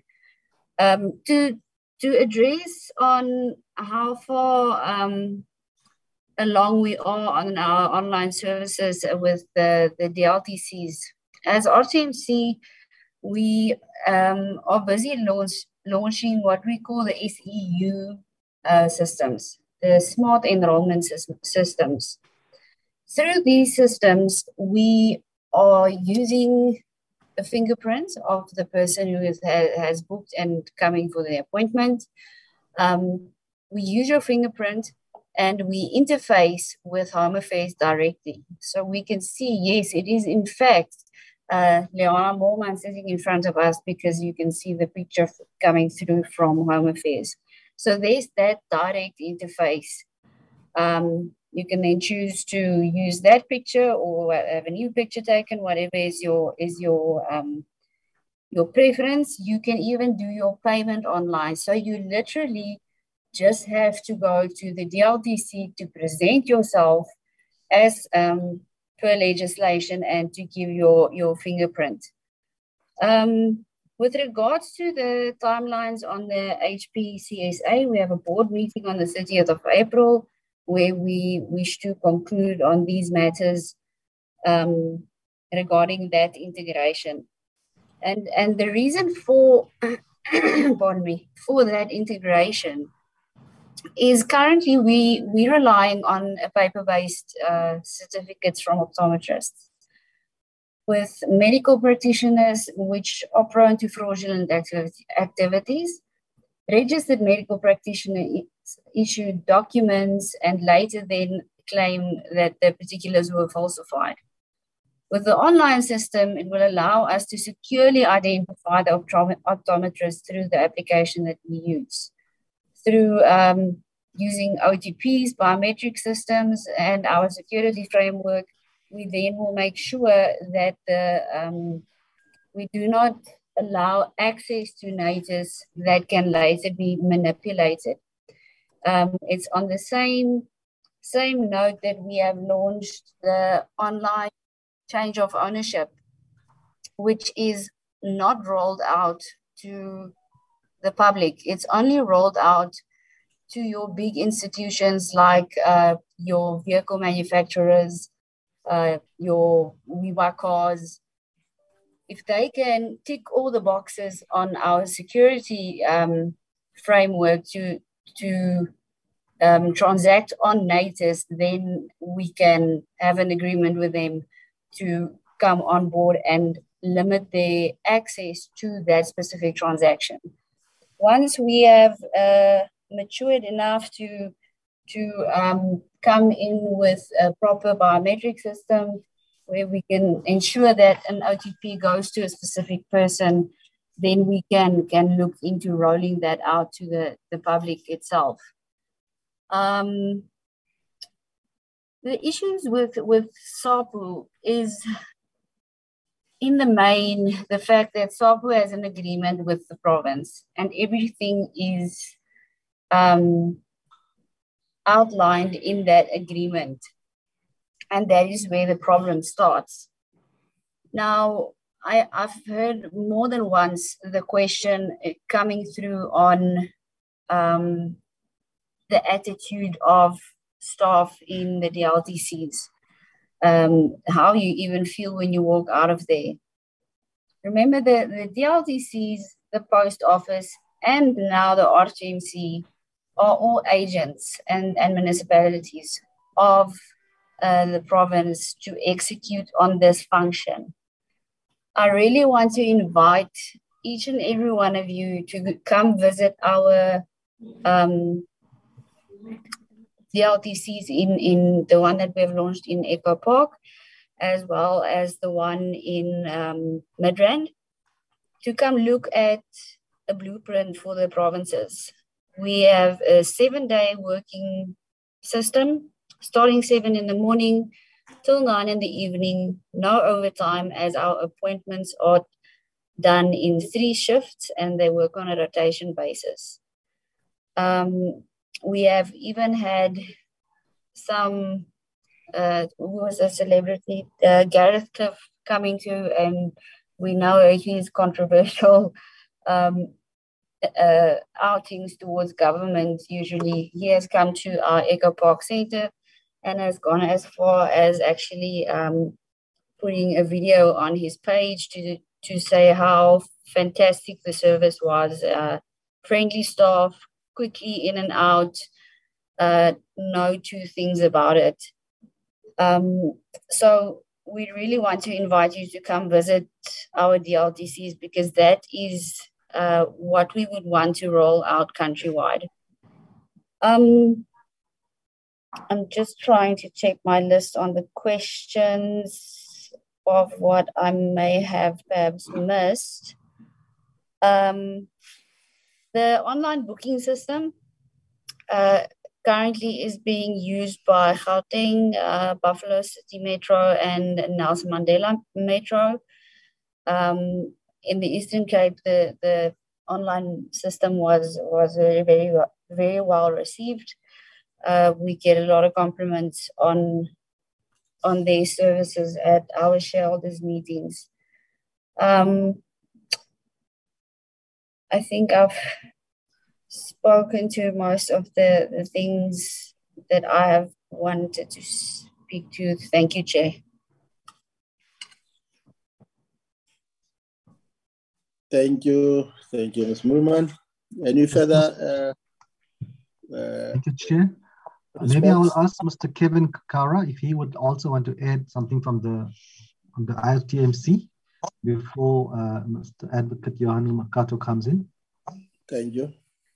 To address on how far along we are on our online services with the DLTCs. As RTMC, we are busy launching what we call the SEU systems, the smart enrollment systems. Through these systems, we are using the fingerprint of the person who has booked and coming for the appointment. We use your fingerprint and we interface with Home Affairs directly. So we can see, yes, it is in fact Leona Moorman sitting in front of us because you can see the picture coming through from Home Affairs. So there's that direct interface. You can then choose to use that picture or have a new picture taken, whatever is your preference. You can even do your payment online. So you literally just have to go to the DLTC to present yourself as per legislation and to give your fingerprint. With regards to the timelines on the HPCSA, we have a board meeting on the 30th of April where we wish to conclude on these matters regarding that integration. And the reason for, pardon me, for that integration is currently we're relying on a paper-based certificates from optometrists. with medical practitioners which are prone to fraudulent activities. Registered medical practitioners issue documents and later then claim that the particulars were falsified. With the online system, it will allow us to securely identify the optometrist through the application that we use. Through using OTPs, biometric systems, and our security framework, we then will make sure that we do not allow access to notice that can later be manipulated. It's on the same note that we have launched the online change of ownership, which is not rolled out to the public. It's only rolled out to your big institutions like your vehicle manufacturers, your WeBuy cars. If they can tick all the boxes on our security framework to transact on notice, then we can have an agreement with them to come on board and limit their access to that specific transaction. Once we have matured enough to come in with a proper biometric system where we can ensure that an OTP goes to a specific person, then we can look into rolling that out to the public itself. The issues with SAPU is, in the main, the fact that SAPU has an agreement with the province and everything is outlined in that agreement. And that is where the problem starts. Now, I've heard more than once the question coming through on the attitude of staff in the DLTCs, how you even feel when you walk out of there. Remember, the DLTCs, the post office, and now the RTMC are all agents and municipalities of the province to execute on this function. I really want to invite each and every one of you to come visit our DLTCs in the one that we have launched in Echo Park, as well as the one in Midrand, to come look at a blueprint for the provinces. We have a 7-day working system, starting 7 in the morning till 9 in the evening, no overtime, as our appointments are done in 3 shifts and they work on a rotation basis. We have even had some, who was a celebrity, Gareth Cliff, coming to, and we know his controversial outings towards government. Usually he has come to our Echo Park Center and has gone as far as actually putting a video on his page to say how fantastic the service was, friendly staff, quickly in and out, no two things about it. So we really want to invite you to come visit our DLTCs, because that is what we would want to roll out countrywide. I'm just trying to check my list on the questions of what I may have perhaps missed. The online booking system currently is being used by Gauteng, Buffalo City Metro, and Nelson Mandela Metro. In the Eastern Cape, the online system was very well received. We get a lot of compliments on their services at our shareholders meetings. I think I've spoken to most of the things that I have wanted to speak to. Thank you, Chair. Thank you, Ms. Moolman. Any further? Thank you, Chair. Maybe I will ask Mr. Kevin Kara if he would also want to add something from the the IRTMC before Mr. Advocate Johannes Makato comes in. Thank you.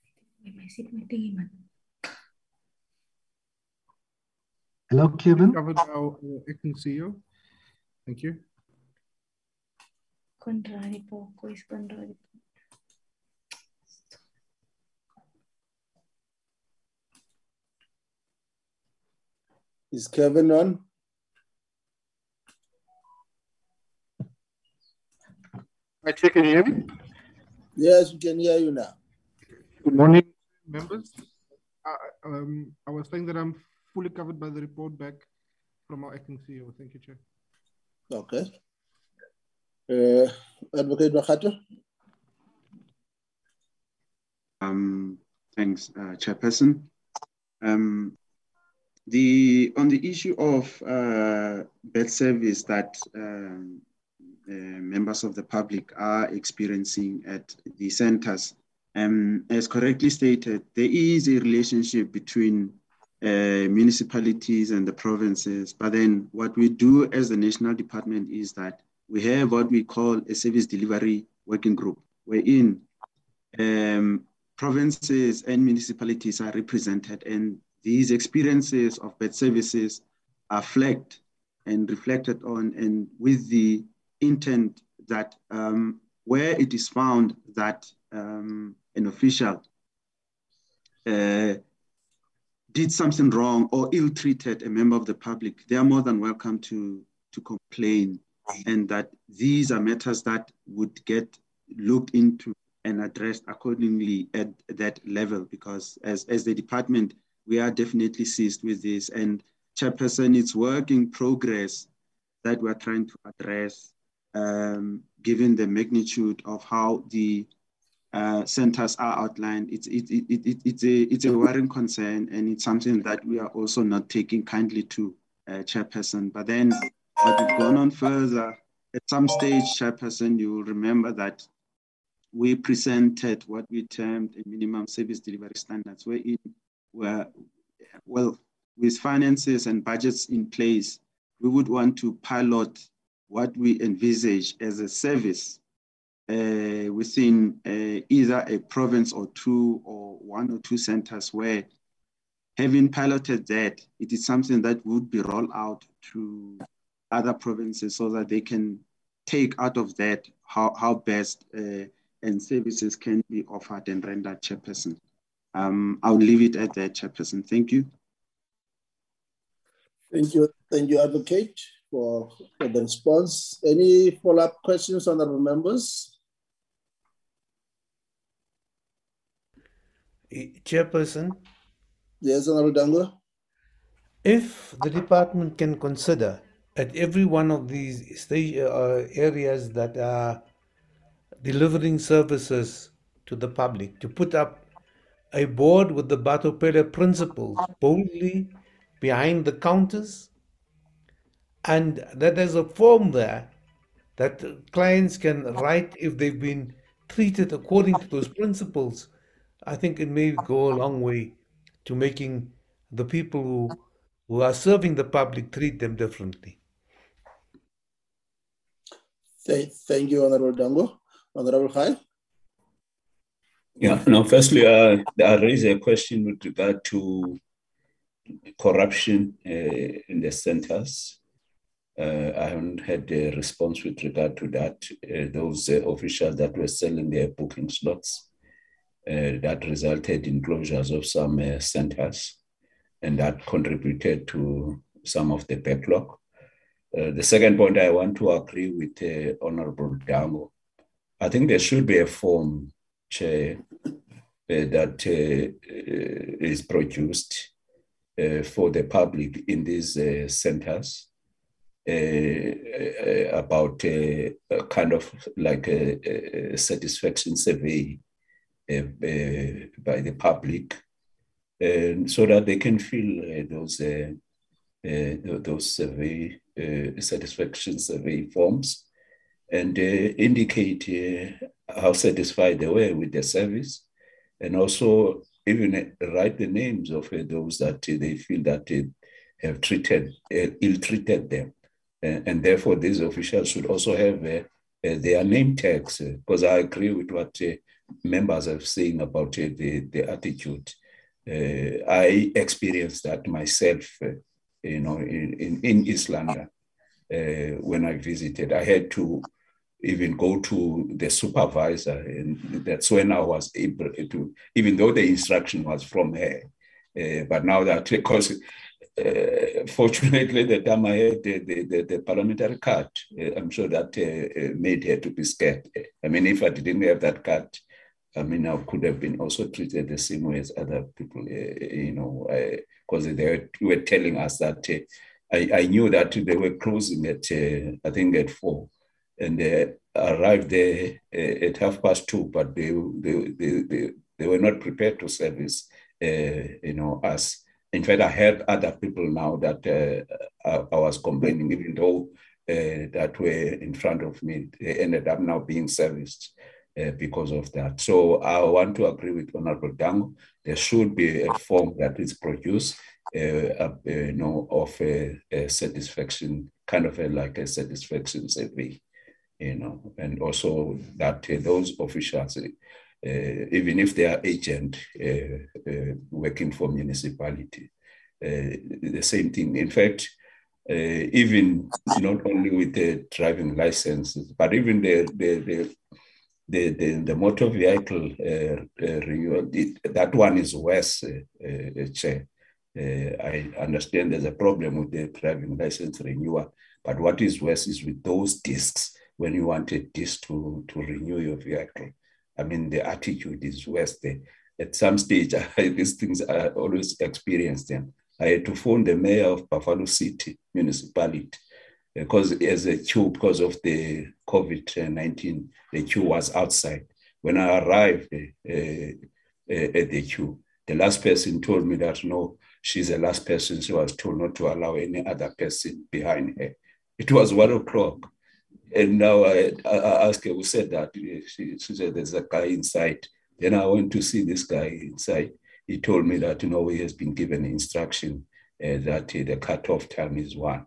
Hello, Kevin. Covered our acting CEO. Thank you. Is Kevin on? Hi, Chair, can you hear me? Yes, we can hear you now. Good morning, members. I was saying that I'm fully covered by the report back from our acting CEO. Thank you, Chair. Okay. Advocate Makato. Thanks, Chairperson. On the issue of bad service that members of the public are experiencing at the centers, as correctly stated, there is a relationship between municipalities and the provinces. But then what we do as the national department is that we have what we call a service delivery working group, wherein provinces and municipalities are represented, and these experiences of bad services are flagged and reflected on, and with the intent that where it is found that an official did something wrong or ill-treated a member of the public, they are more than welcome to complain, and that these are matters that would get looked into and addressed accordingly at that level, because as the department, we are definitely seized with this. And Chairperson, it's work in progress that we're trying to address, given the magnitude of how the centers are outlined. It's a worrying concern, and it's something that we are also not taking kindly to, Chairperson. But then what we've gone on further, at some stage, Chairperson, you will remember that we presented what we termed a minimum service delivery standards, where with finances and budgets in place, we would want to pilot what we envisage as a service within either a province or two, or one or two centers, where, having piloted that, it is something that would be rolled out to other provinces so that they can take out of that how best and services can be offered and rendered, Chairperson. I'll leave it at that, Chairperson. Thank you. Thank you, Advocate, for the response. Any follow-up questions, honorable members? Chairperson? Yes, Honorable Dango. If the department can consider at every one of these areas that are delivering services to the public, to put up a board with the Batopele principles boldly behind the counters, and that there's a form there that clients can write if they've been treated according to those principles, I think it may go a long way to making the people who are serving the public treat them differently. Thank you, Honorable Dango. Honorable Khai? Yeah, no, firstly, I raise a question with regard to corruption in the centers. I haven't had a response with regard to that. Those officials that were selling their booking slots, that resulted in closures of some centers, and that contributed to some of the backlog. The second point, I want to agree with Honorable Dango. I think there should be a form, Chair, that is produced for the public in these centers about kind of like a satisfaction survey by the public, so that they can fill those survey satisfaction survey forms and indicate how satisfied they were with the service, and also even write the names of those that they feel that have ill-treated them, And therefore, these officials should also have their name tags, because I agree with what members are saying about the attitude. I experienced that myself, in East London. When I visited, I had to even go to the supervisor, and that's when I was able to, even though the instruction was from her, but now that, because fortunately the time I had the parliamentary card, I'm sure that made her to be scared. I mean, if I didn't have that card, I mean, I could have been also treated the same way as other people, because they were telling us that I knew that they were closing at, I think, at 4, and they arrived there at 2:30, but they were not prepared to service, us. In fact, I heard other people now that I was complaining, even though that were in front of me, they ended up now being serviced because of that. So I want to agree with Honorable Dango. There should be a form that is produced, of a satisfaction, kind of like a satisfaction survey, and also that those officials, even if they are agent working for municipality, the same thing. In fact, even not only with the driving licenses, but even the motor vehicle renewal, that one is worse, Chair. I understand there's a problem with the driving license renewal, but what is worse is with those discs, when you want a disc to renew your vehicle. I mean, the attitude is worse there. At some stage, these things I always experience them. I had to phone the mayor of Buffalo City Municipality, because as a queue, because of the COVID-19, the queue was outside. When I arrived at the queue, the last person told me that, no, she's the last person. She was told not to allow any other person behind her. It was 1 o'clock. And now I asked her who said that. She said, there's a guy inside. Then I went to see this guy inside. He told me that, he has been given instruction that the cutoff time is 1.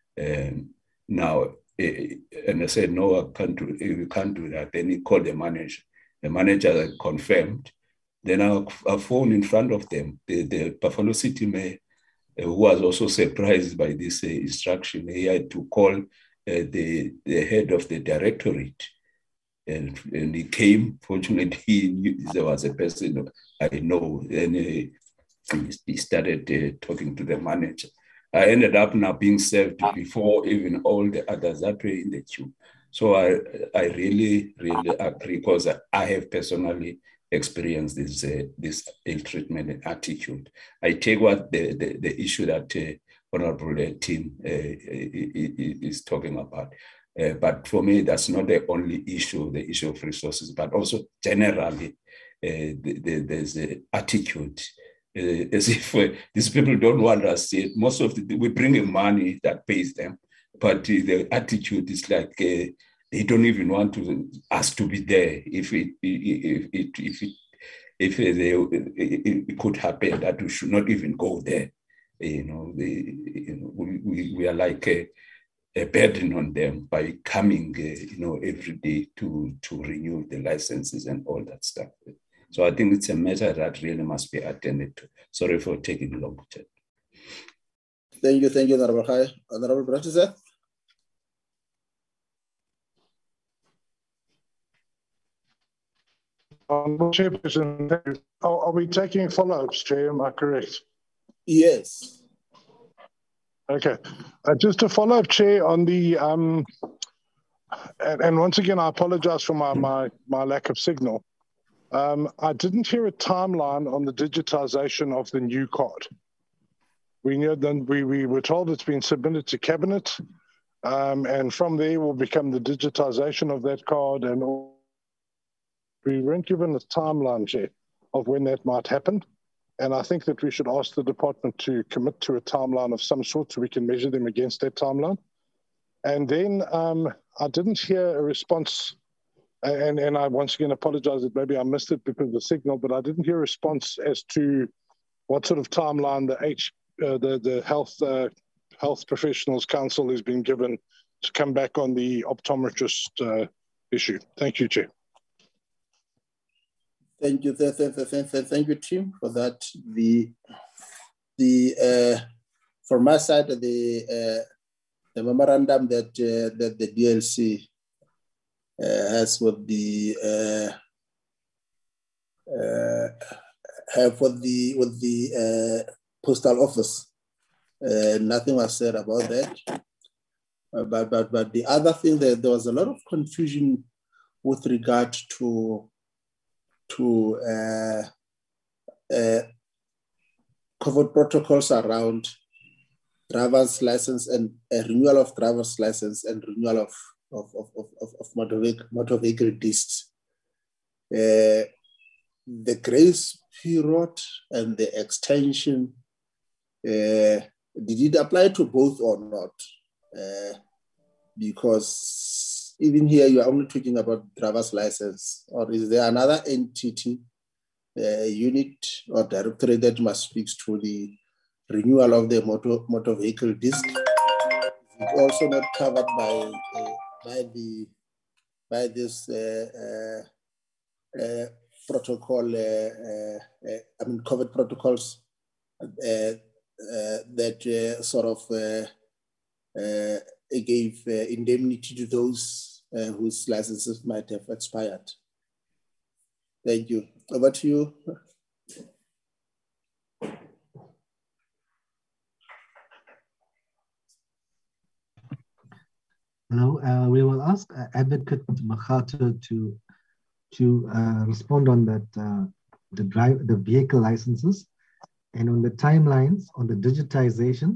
Now, and I said, no, I can't do, you can't do that. Then he called the manager. The manager confirmed. Then I phoned in front of them, the Buffalo City mayor, who was also surprised by this instruction. He had to call the head of the directorate. And he came. Fortunately, he knew there was a person I know. And he started talking to the manager. I ended up now being served before even all the others that were in the queue. So I really, really agree, because I have personally experienced this ill treatment and attitude. I take what the issue that Honorable Tim is talking about. But for me, that's not the only issue, the issue of resources, but also generally, there's an attitude as if these people don't want us. Most of we bring in money that pays them, but the attitude is like they don't even want us to be there. If it could happen that we should not even go there, we are like a burden on them by coming, every day to renew the licenses and all that stuff. So I think it's a matter that really must be attended to. Sorry for taking long time. Thank you, Honorable High. Honorable Brother. Chairperson, are we taking follow-ups, Chair? Am I correct? Yes. Okay. Just a follow-up, Chair, on the and once again, I apologize for my lack of signal. I didn't hear a timeline on the digitization of the new card. We knew then we were told it's been submitted to Cabinet, and from there will become the digitization of that card, and we weren't given a timeline, Chair, of when that might happen. And I think that we should ask the department to commit to a timeline of some sort so we can measure them against that timeline. And then I didn't hear a response, and I once again apologize that maybe I missed it because of the signal, but I didn't hear a response as to what sort of timeline the health Health Professionals Council has been given to come back on the optometrist issue. Thank you, Chair. Thank you, thank you, Tim, for that. From my side, the memorandum that the DLC has with the postal office. Nothing was said about that. But the other thing, there was a lot of confusion with regard to COVID protocols around driver's license and renewal of driver's license and renewal of motor vehicle discs. The grace period and the extension, did it apply to both or not? Because even here you are only talking about driver's license, or is there another entity, unit or directorate that must speak to the renewal of the motor vehicle disc? It's also not covered by this protocol, COVID protocols that sort of gave indemnity to those whose licenses might have expired. Thank you. Over to you. Hello, we will ask Advocate Makgato to respond on that, the vehicle licenses, and on the timelines on the digitization.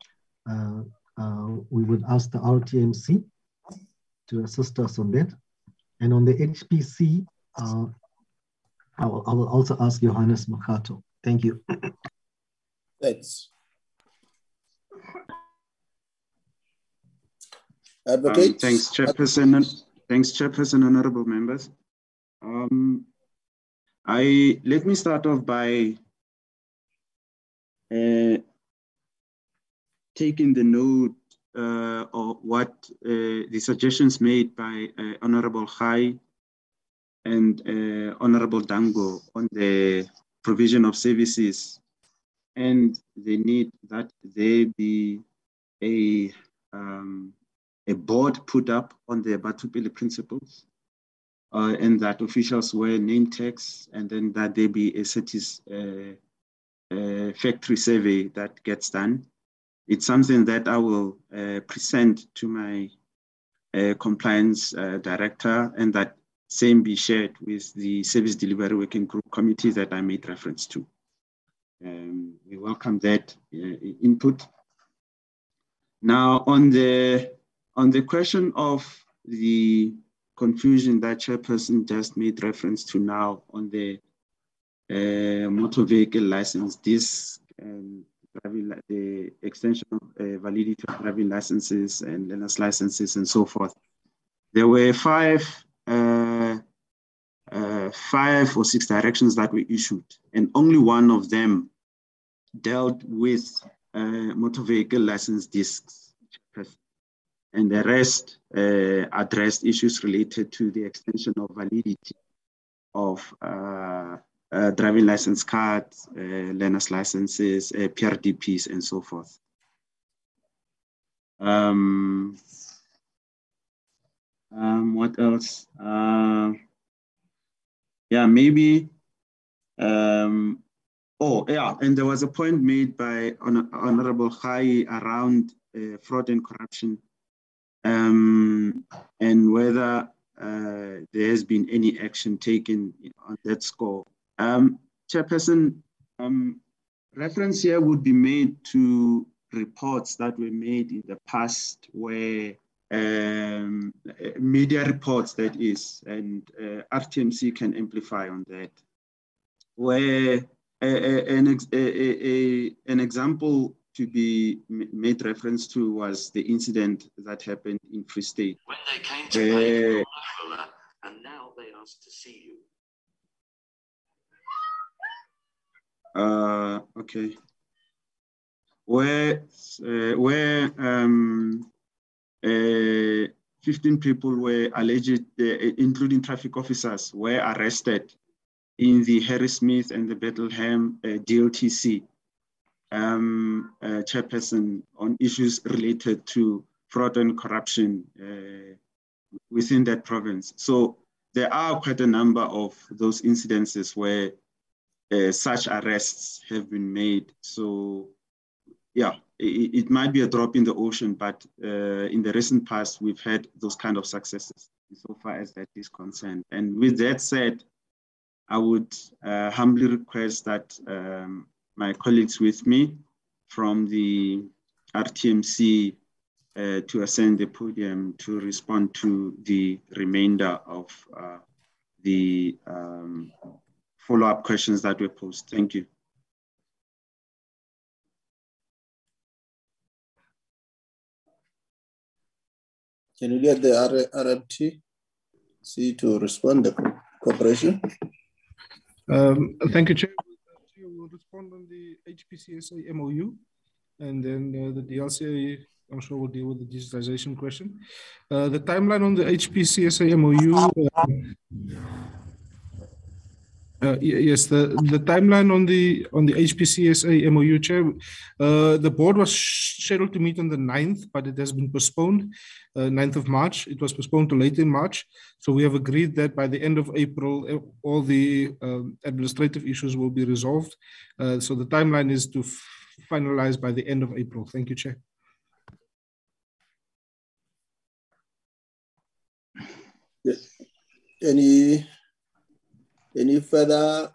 We would ask the RTMC to assist us on that, and on the HPC, I will also ask Johannes Makgato. Thank you. Thanks. Advocate. Thanks, Chairperson. Thanks, Chairperson, honorable members. Let me start off by taking the note of what the suggestions made by Honorable Khai and Honorable Dango on the provision of services and the need that there be a board put up on the Batupele principles, and that officials wear name tags, and then that there be a factory survey that gets done. It's something that I will present to my compliance director, and that same be shared with the Service Delivery Working Group Committee that I made reference to. We welcome that input. Now, on the question of the confusion that Chairperson just made reference to now on the motor vehicle license disc and the extension of validity of driving licenses and learner's licenses and so forth. There were five or six directions that were issued, and only one of them dealt with motor vehicle license discs, and the rest addressed issues related to the extension of validity of driving license cards, learner's licenses, PRDPs, and so forth. What else? Yeah, maybe. Oh, yeah, and there was a point made by Honorable Khai around fraud and corruption, and whether there has been any action taken on that score. Chairperson, reference here would be made to reports that were made in the past where media reports, that is, and RTMC can amplify on that, where an example to be made reference to was the incident that happened in Free State. When they came to pay and now they asked to see you. Okay. where 15 people were alleged, including traffic officers, were arrested in the Harrismith and the Bethlehem DLTC chairperson on issues related to fraud and corruption within that province. So there are quite a number of those incidences where such arrests have been made. So yeah, it might be a drop in the ocean, but in the recent past, we've had those kind of successes so far as that is concerned. And with that said, I would humbly request that my colleagues with me from the RTMC to ascend the podium to respond to the remainder of the follow-up questions that were posed. Thank you. Can you get the RMT to respond to the cooperation? Thank you, Chair. We'll respond on the HPCSA MOU, and then the DLCA, I'm sure, will deal with the digitization question. The timeline on the HPCSA MOU, yes, the timeline on the HPCSA MOU, Chair, the board was scheduled to meet on the 9th, but it has been postponed, 9th of March. It was postponed to late in March. So we have agreed that by the end of April, all the administrative issues will be resolved. So the timeline is to finalize by the end of April. Thank you, Chair. Yes. Any further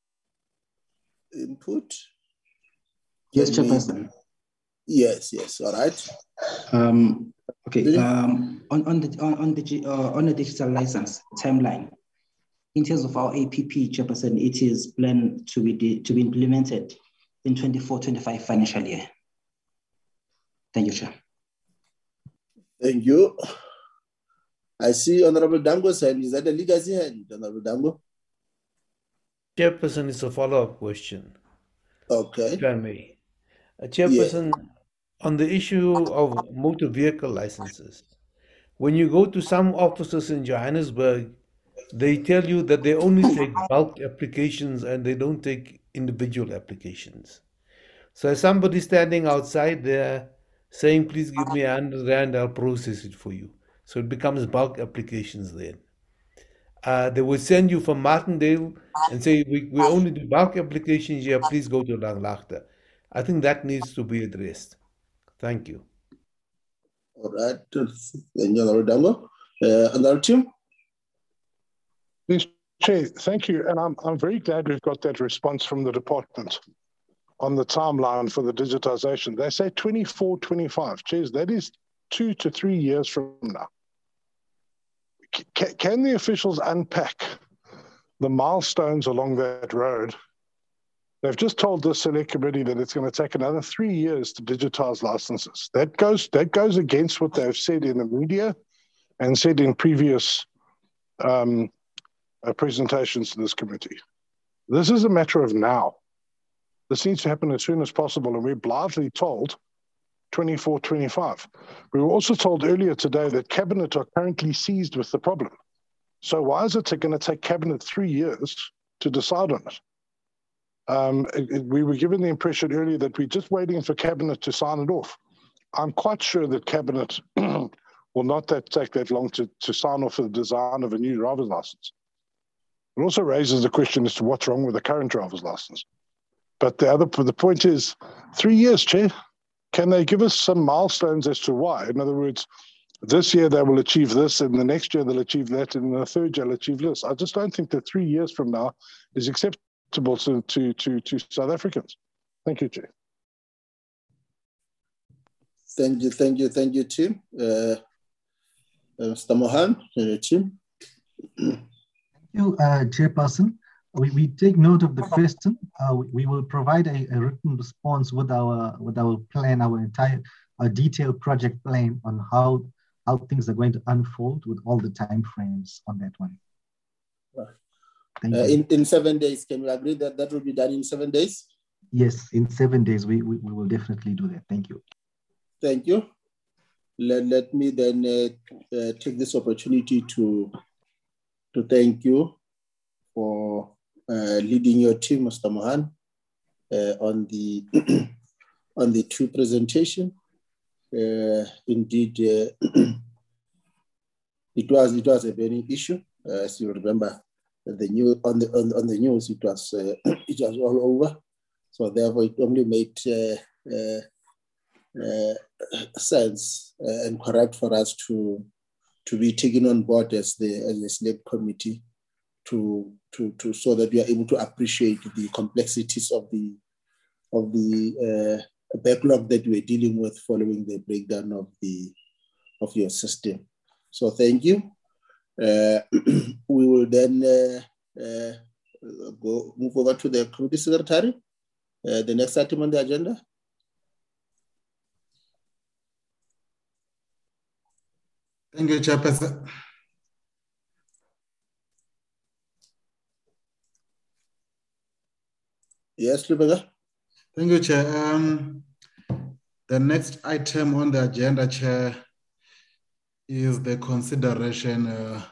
input? Yes, Chairperson. Yes, all right. Okay, on the digital license timeline, in terms of our APP, Chairperson, it is planned to be implemented in 24-25 financial year. Thank you, Chair. Thank you. I see Honorable Dango's hand. Is that a legacy hand, Honorable Dango? Chairperson, it's a follow-up question. Okay. If I may. Chairperson, on the issue of motor vehicle licenses, when you go to some offices in Johannesburg, they tell you that they only take bulk applications and they don't take individual applications. So as somebody standing outside there saying, please give me 100 Rand, I'll process it for you. So it becomes bulk applications then. They will send you from Martindale and say, we only do bulk applications here, please go to Langlaagte. I think that needs to be addressed. Thank you. All right. Thank you, Honorable Dango. Another team? Yes, Chair, thank you. And I'm very glad we've got that response from the department on the timeline for the digitization. They say 24-25. Chairs, that is 2 to 3 years from now. Can the officials unpack the milestones along that road? They've just told the select committee that it's going to take another 3 years to digitize licenses. That goes against what they've said in the media and said in previous presentations to this committee. This is a matter of now. This needs to happen as soon as possible, and we're blithely told 24-25. We were also told earlier today that Cabinet are currently seized with the problem. So why is it going to take Cabinet 3 years to decide on it? We were given the impression earlier that we're just waiting for Cabinet to sign it off. I'm quite sure that Cabinet will not take that long to sign off the design of a new driver's license. It also raises the question as to what's wrong with the current driver's license. But the point is, 3 years, Chair. Can they give us some milestones as to why? In other words, this year they will achieve this, and the next year they'll achieve that, and the third year they'll achieve this. I just don't think that 3 years from now is acceptable to South Africans. Thank you, Chair. Thank you, Tim. Mr. Mohan, Tim. Thank you, Chairperson. We take note of the question. We will provide a written response with our plan, our entire detailed project plan on how things are going to unfold with all the timeframes on that one. Thank you. In 7 days, can we agree that will be done in 7 days? Yes, in 7 days, we will definitely do that. Thank you. Thank you. Let me then take this opportunity to thank you for leading your team, Mr. Mohan, on the on the two presentation. Indeed, it was a burning issue, as you remember. On the news, it was all over. So therefore, it only made sense and correct for us to be taken on board as the select committee to so that we are able to appreciate the complexities of the backlog that we're dealing with following the breakdown of your system. So thank you. We will then move over to the committee secretary. The next item on the agenda. Thank you, Chairperson. Yes, Lubega. Thank you, Chair. The next item on the agenda, Chair, is the consideration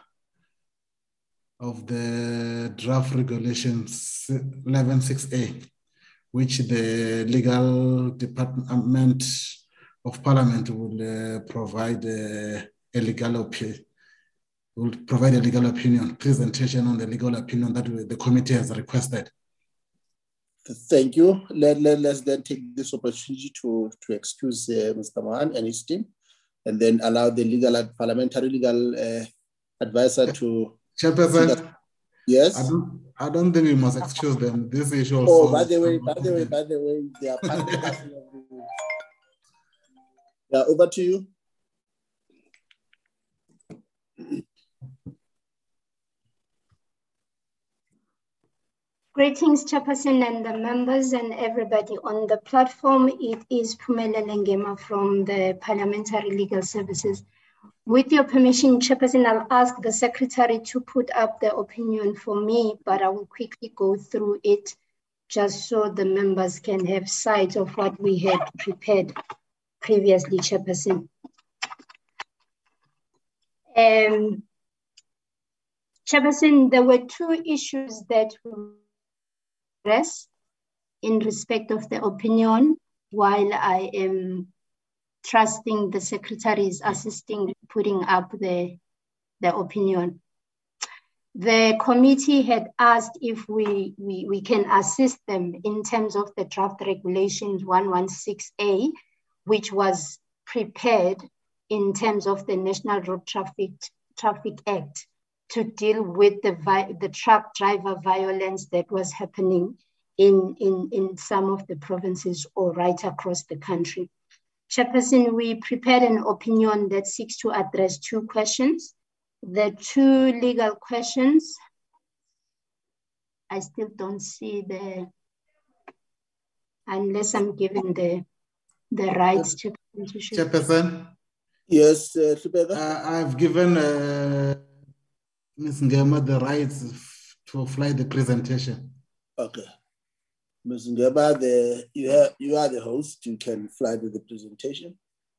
of the draft regulations 11.6a, which the legal department of Parliament will provide a legal opinion. Will provide a legal opinion presentation on the legal opinion that the committee has requested. Thank you. Let's then take this opportunity to excuse Mr. Mohan and his team, and then allow the parliamentary legal advisor to. Chairperson. Yes. I don't think we must excuse them. This issue. Also by the way, they are part of the. Yeah, over to you. Greetings, Chairperson and the members and everybody on the platform. It is Phumelele Ngema from the Parliamentary Legal Services. With your permission, Chairperson, I'll ask the Secretary to put up the opinion for me, but I will quickly go through it just so the members can have sight of what we had prepared previously, Chairperson. Chairperson, there were two issues that we addressed in respect of the opinion, while I am trusting the Secretary is assisting putting up the opinion. The committee had asked if we can assist them in terms of the draft regulations 116A, which was prepared in terms of the National Road Traffic Act to deal with the truck driver violence that was happening in some of the provinces or right across the country. Chairperson, we prepared an opinion that seeks to address two questions. The two legal questions, I still don't see unless I'm given the rights to Chairperson? Yes, I've given Ms. Ngema the rights to fly the presentation. Okay. Ms. Ngema, you are the host. You can fly with the presentation.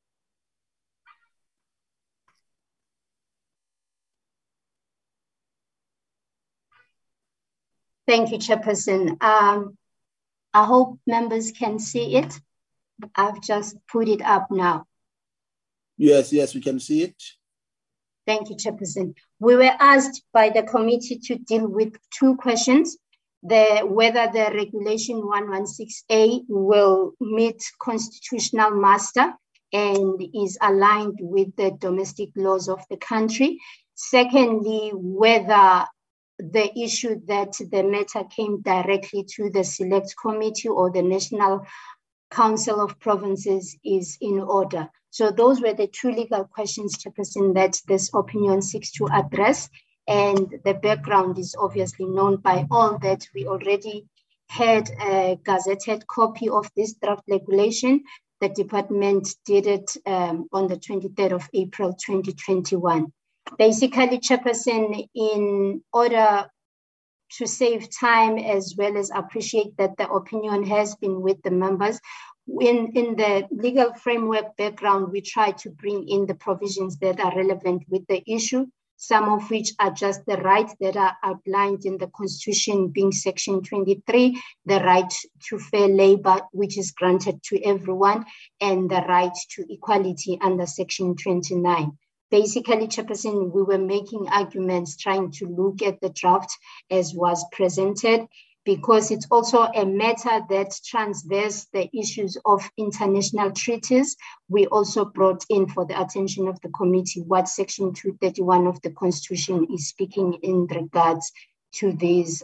Thank you, Chairperson. I hope members can see it. I've just put it up now. Yes, we can see it. Thank you, Chairperson. We were asked by the committee to deal with two questions. Whether the regulation 116A will meet constitutional muster and is aligned with the domestic laws of the country. Secondly, whether the issue that the matter came directly to the select committee or the National Council of Provinces is in order. So those were the two legal questions, Chairperson, that this opinion seeks to address. And the background is obviously known by all that we already had a gazetted copy of this draft regulation. The department did it on the 23rd of April, 2021. Basically, Chairperson, in order to save time, as well as appreciate that the opinion has been with the members. In the legal framework background, we try to bring in the provisions that are relevant with the issue, some of which are just the rights that are outlined in the Constitution, being Section 23, the right to fair labor, which is granted to everyone, and the right to equality under Section 29. Basically, Chairperson, we were making arguments trying to look at the draft as was presented, because it's also a matter that transverses the issues of international treaties. We also brought in for the attention of the committee what Section 231 of the Constitution is speaking in regards to these,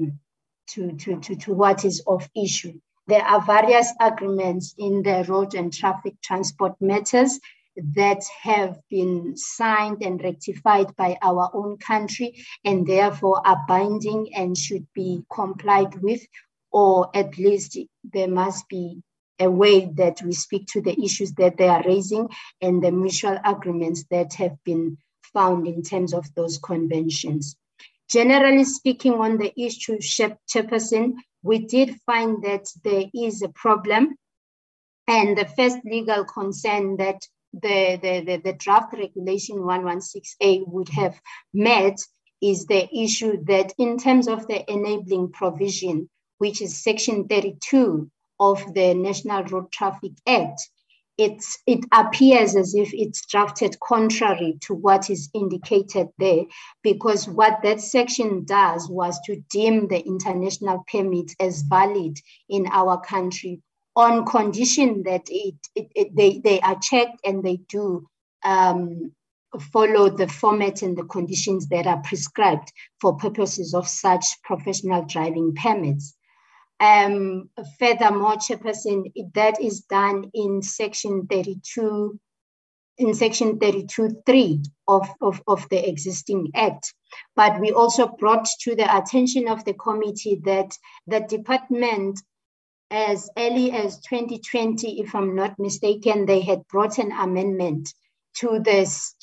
to what is of issue. There are various agreements in the road and traffic transport matters that have been signed and ratified by our own country, and therefore are binding and should be complied with, or at least there must be a way that we speak to the issues that they are raising and the mutual agreements that have been found in terms of those conventions. Generally speaking, on the issue, Chairperson, we did find that there is a problem, and the first legal concern that the draft regulation 116A would have met is the issue that in terms of the enabling provision, which is Section 32 of the National Road Traffic Act, it appears as if it's drafted contrary to what is indicated there, because what that section does was to deem the international permit as valid in our country, on condition that they are checked and they do follow the format and the conditions that are prescribed for purposes of such professional driving permits. Furthermore, Chairperson, that is done in Section 32, in Section 32.3 of the existing Act. But we also brought to the attention of the committee that the department, as early as 2020, if I'm not mistaken, they had brought an amendment to this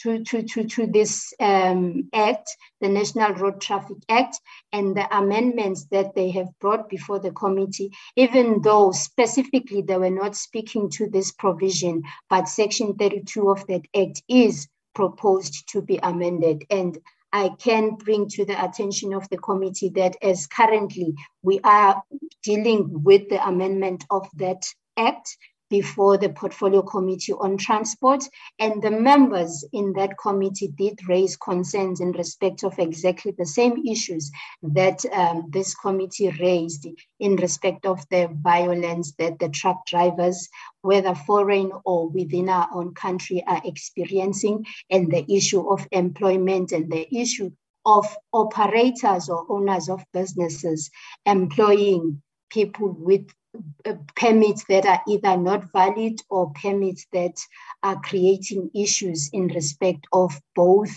Act, the National Road Traffic Act, and the amendments that they have brought before the committee, even though specifically they were not speaking to this provision, but Section 32 of that Act is proposed to be amended. And I can bring to the attention of the committee that as currently we are dealing with the amendment of that Act before the Portfolio Committee on Transport, and the members in that committee did raise concerns in respect of exactly the same issues that this committee raised in respect of the violence that the truck drivers, whether foreign or within our own country, are experiencing, and the issue of employment and the issue of operators or owners of businesses employing people with permits that are either not valid or permits that are creating issues in respect of both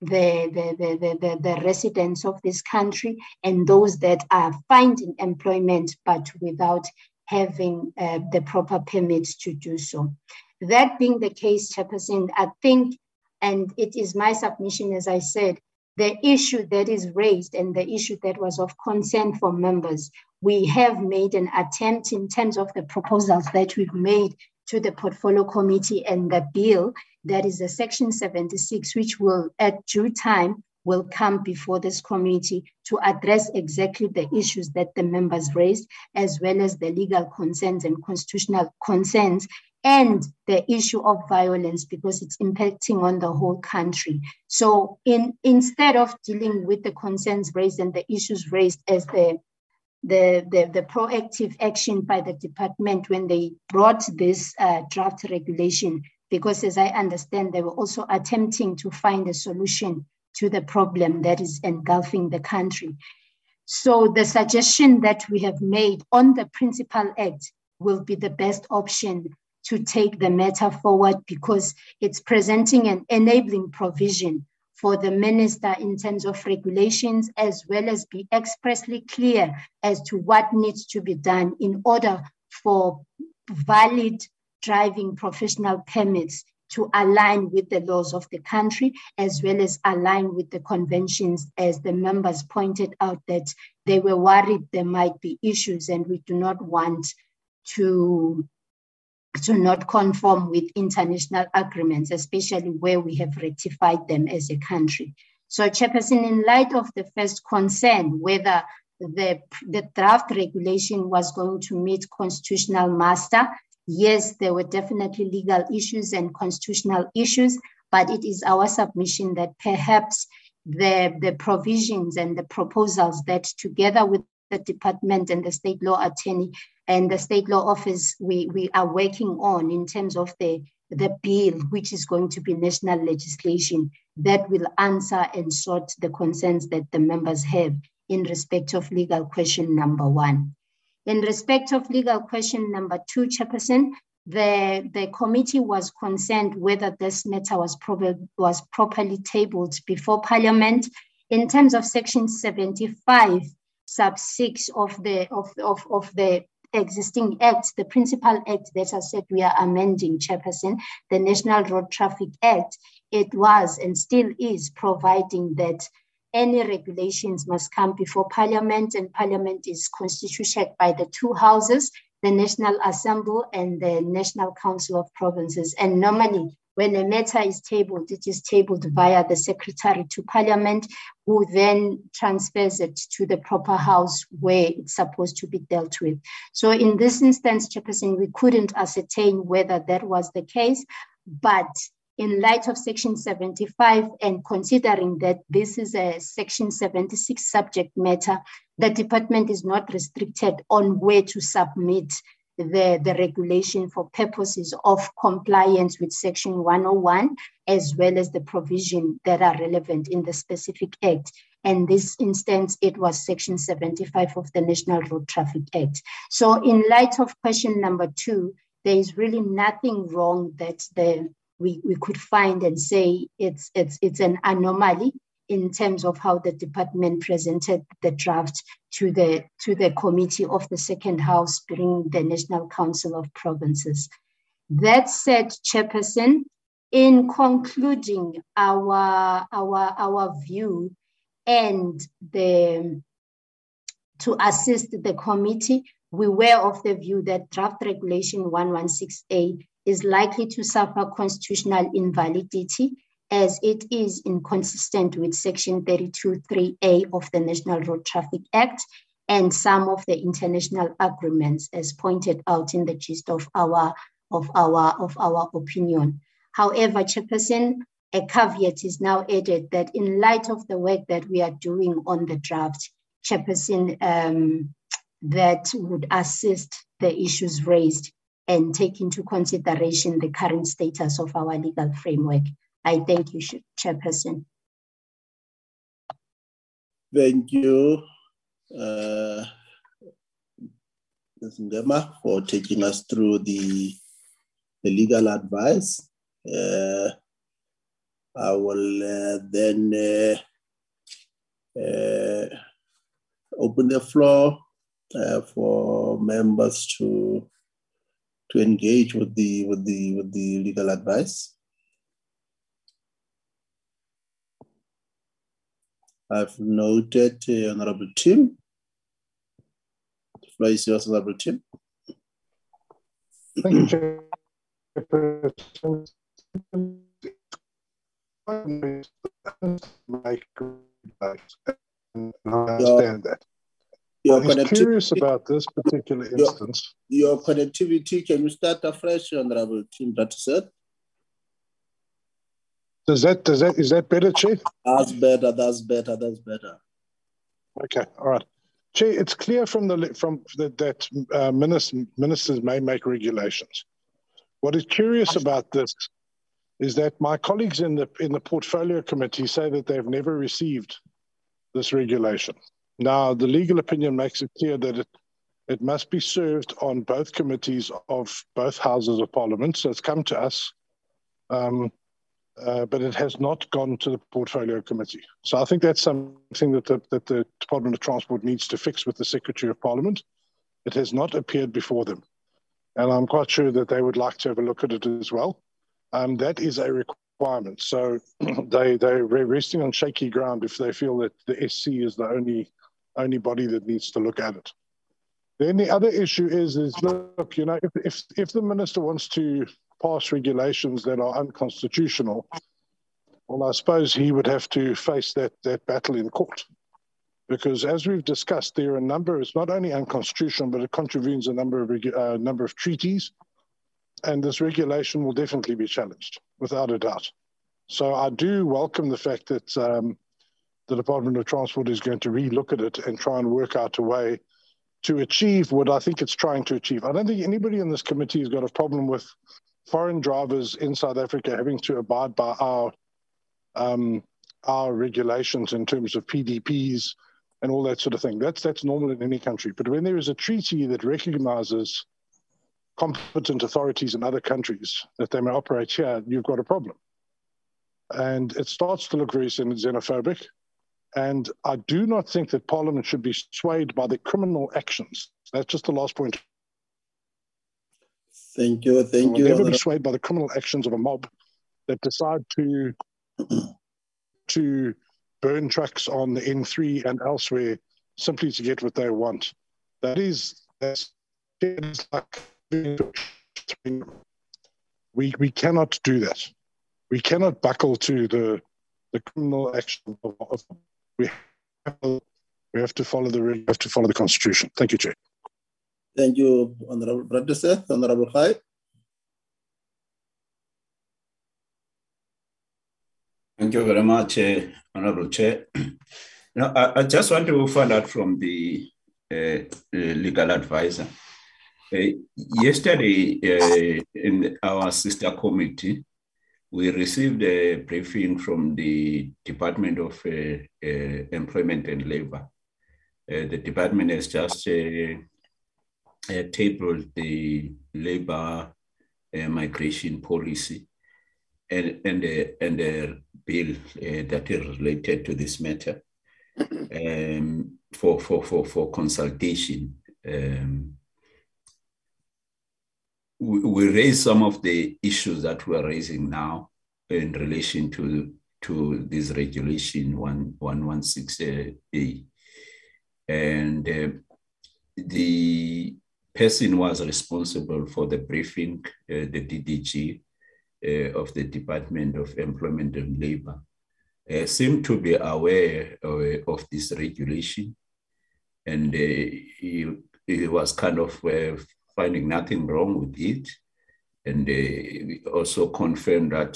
the residents of this country and those that are finding employment but without having the proper permits to do so. That being the case, Chairperson, I think, and it is my submission, as I said, the issue that is raised and the issue that was of concern for members, we have made an attempt in terms of the proposals that we've made to the Portfolio Committee and the bill, that is a Section 76, which will at due time will come before this committee to address exactly the issues that the members raised, as well as the legal concerns and constitutional concerns, and the issue of violence, because it's impacting on the whole country. So instead of dealing with the concerns raised and the issues raised as the proactive action by the department when they brought this draft regulation, because as I understand, they were also attempting to find a solution to the problem that is engulfing the country. So the suggestion that we have made on the Principal Act will be the best option to take the matter forward, because it's presenting an enabling provision for the minister in terms of regulations, as well as be expressly clear as to what needs to be done in order for valid driving professional permits to align with the laws of the country, as well as align with the conventions, as the members pointed out that they were worried there might be issues, and we do not want to not conform with international agreements, especially where we have ratified them as a country. So, Chairperson, in light of the first concern, whether the draft regulation was going to meet constitutional muster, yes, there were definitely legal issues and constitutional issues, but it is our submission that perhaps the provisions and the proposals that, together with the department and the state law attorney and the state law office, we are working on in terms of the bill, which is going to be national legislation, that will answer and sort the concerns that the members have in respect of legal question number 1. In respect of legal question number 2, Chairperson, the committee was concerned whether this matter was properly tabled before Parliament. In terms of Section 75, sub 6 of the existing act, the principal act that I said we are amending, Chairperson, the National Road Traffic Act, it was and still is providing that any regulations must come before Parliament, and Parliament is constituted by the 2 houses, the National Assembly and the National Council of Provinces. And normally, when a matter is tabled, it is tabled via the Secretary to Parliament, who then transfers it to the proper house where it's supposed to be dealt with. So in this instance, Chairperson, we couldn't ascertain whether that was the case, but in light of Section 75 and considering that this is a Section 76 subject matter, the department is not restricted on where to submit the regulation for purposes of compliance with Section 101, as well as the provision that are relevant in the specific act. And this instance, it was Section 75 of the National Road Traffic Act. So in light of question number 2, there is really nothing wrong that we could find and say it's an anomaly in terms of how the department presented the draft to the committee of the second house during the National Council of Provinces. That said, Chairperson, in concluding our view and to assist the committee, we were of the view that draft regulation 116A is likely to suffer constitutional invalidity, as it is inconsistent with Section 32(3)A of the National Road Traffic Act and some of the international agreements, as pointed out in the gist of our opinion. However, Chairperson, a caveat is now added that in light of the work that we are doing on the draft, Chairperson, that would assist the issues raised and take into consideration the current status of our legal framework. I thank you, Chairperson. Thank you, Ms. Ngema, for taking us through the legal advice. I will then open the floor for members to engage with the legal advice. I've noted Honorable Tim. The floor is yours, Honorable Tim. Thank you, Chairperson. I understand that. I'm curious about this particular instance. Your connectivity, can you start afresh, Honorable Tim? That's it. Is that better, Chair? That's better. Okay, all right. Chair, it's clear that ministers may make regulations. What is curious about this is that my colleagues in the portfolio committee say that they've never received this regulation. Now, the legal opinion makes it clear that it must be served on both committees of both houses of parliament, so it's come to us, but it has not gone to the portfolio committee. So I think that's something that the Department of Transport needs to fix with the Secretary of Parliament. It has not appeared before them. And I'm quite sure that they would like to have a look at it as well. that is a requirement. So they're resting on shaky ground if they feel that the SC is the only body that needs to look at it. Then the other issue is look, you know, if the minister wants to pass regulations that are unconstitutional, well, I suppose he would have to face that battle in court. Because as we've discussed, there are a number, it's not only unconstitutional, but it contravenes a number of treaties. And this regulation will definitely be challenged, without a doubt. So I do welcome the fact that the Department of Transport is going to relook at it and try and work out a way to achieve what I think it's trying to achieve. I don't think anybody in this committee has got a problem with foreign drivers in South Africa having to abide by our regulations in terms of PDPs and all that sort of thing. That's normal in any country. But when there is a treaty that recognizes competent authorities in other countries that they may operate here, you've got a problem. And it starts to look very xenophobic. And I do not think that Parliament should be swayed by the criminal actions. That's just the last point. Thank you. Thank you. Never be swayed by the criminal actions of a mob that decide to burn trucks on the N3 and elsewhere simply to get what they want. That's like we cannot do that. We cannot buckle to the criminal action of we have to follow the Constitution. Thank you, Chair. Thank you, Honorable Brother Seth. Honorable Khai. Thank you very much, Honorable Chair. Now, I just want to find out from the legal advisor. Yesterday, in our sister committee, we received a briefing from the Department of Employment and Labor. The department has just tabled the labor migration policy and a bill that is related to this matter for consultation. We raised some of the issues that we're raising now in relation to this regulation 116A. And the person who was responsible for the briefing, the DDG of the Department of Employment and Labor, seemed to be aware of this regulation. And he was kind of finding nothing wrong with it. And we also confirmed that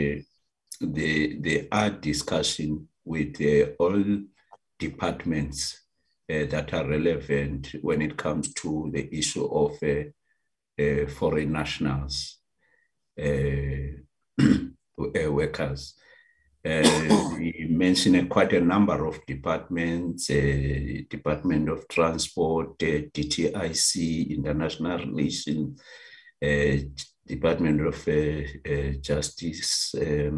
they are discussing with all departments that are relevant when it comes to the issue of foreign nationals, workers. We mentioned quite a number of departments, Department of Transport, DTIC, International Relations, Department of Justice,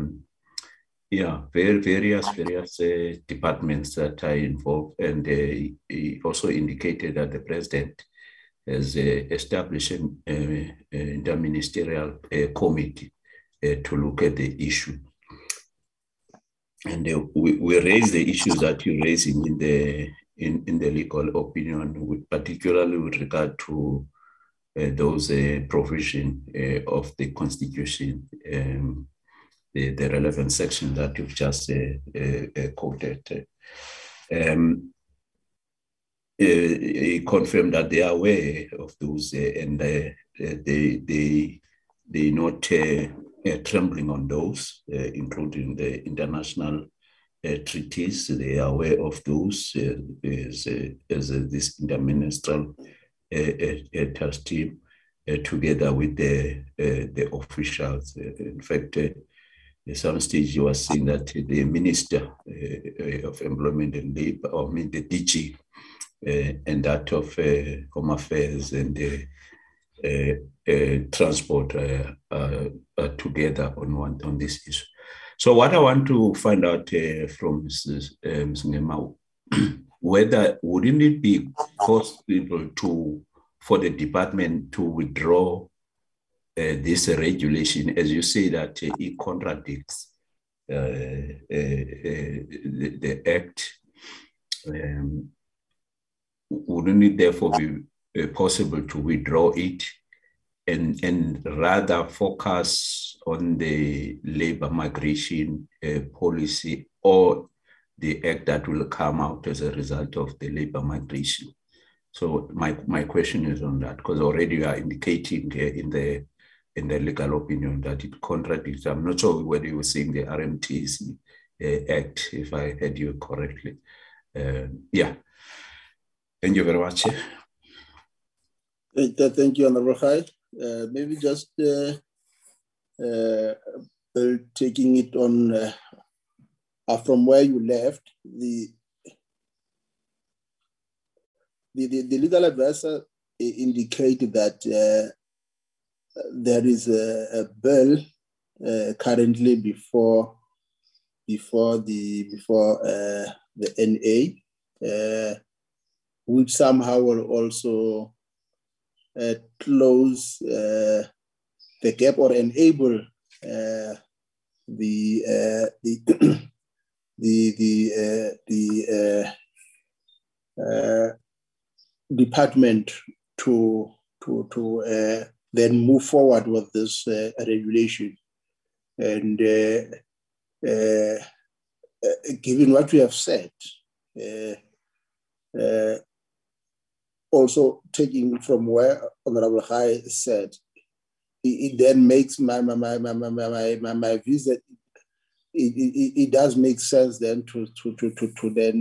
various departments that are involved. And he also indicated that the president has established an interministerial committee to look at the issue. And we raise the issues that you're raising in the legal opinion, particularly with regard to those provision of the Constitution, the relevant section that you've just quoted. He confirmed that they are aware of those and they not trembling on those, including the international treaties. They are aware of those as this interministerial task team together with the officials. In fact, at some stage you were saying that the Minister of Employment and Labor, the DG, and that of Home Affairs and transport together on this issue. So what I want to find out from Mrs. Ngema, whether wouldn't it be possible for the department to withdraw this regulation, as you say, that it contradicts the Act, wouldn't it therefore be possible to withdraw it and rather focus on the labor migration policy or the Act that will come out as a result of the labor migration? So my question is on that, because already you are indicating in the legal opinion that it contradicts. I'm not sure whether you were saying the RMTC Act, if I heard you correctly. Yeah. Thank you very much. Thank you, Honorable Khai. Maybe just taking it on from where you left, the legal advisor indicated that there is a bill currently before the NA, which somehow will also close the gap or enable the department to then move forward with this regulation. And given what we have said, also taking from where Honorable Khai said, it then makes my view that it does make sense then to then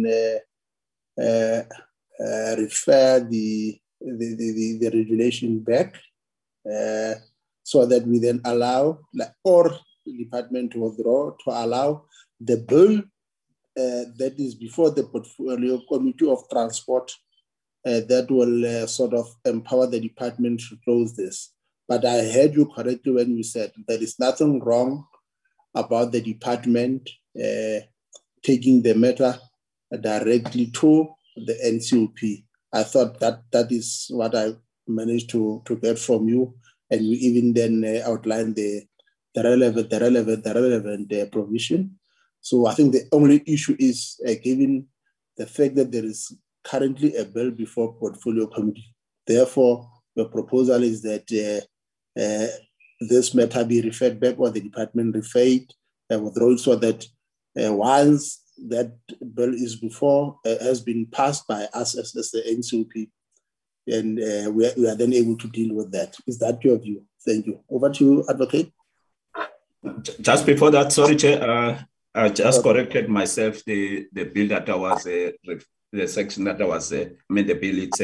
refer the regulation back, so that we then allow or the department to withdraw to allow the bill that is before the portfolio committee of transport that will sort of empower the department to close this. But I heard you correctly when you said there is nothing wrong about the department taking the matter directly to the NCOP. I thought that is what I managed to get from you, and you even then outlined the relevant provision. So I think the only issue is given the fact that there is currently a bill before portfolio committee. Therefore, the proposal is that this matter be referred back, or the department referred withdraw, so that once that bill is before has been passed by us as the NCOP, and we are then able to deal with that. Is that your view? Thank you. Over to you, Advocate. Just before that, sorry, Chair, I just corrected myself. The bill that I was, the section that I was, the bill, it's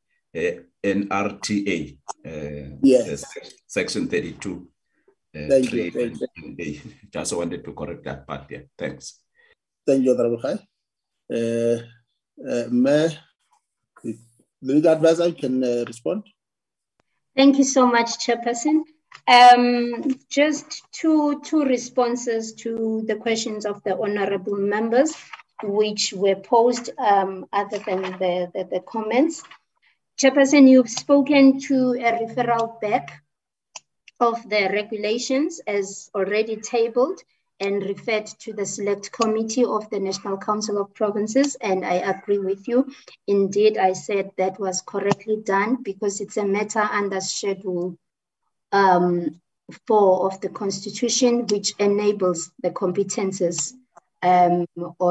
NRTA. Yes. Section 32. Thank you. Just wanted to correct that part there. Thanks. Thank you, Honorable Khai. May the legal advisor can respond. Thank you so much, Chairperson. Just two responses to the questions of the honorable members, which were posed other than the comments. Chairperson, you've spoken to a referral back of the regulations as already tabled and referred to the select committee of the National Council of Provinces, and I agree with you. Indeed, I said that was correctly done because it's a matter under Schedule 4 of the Constitution, which enables the competences on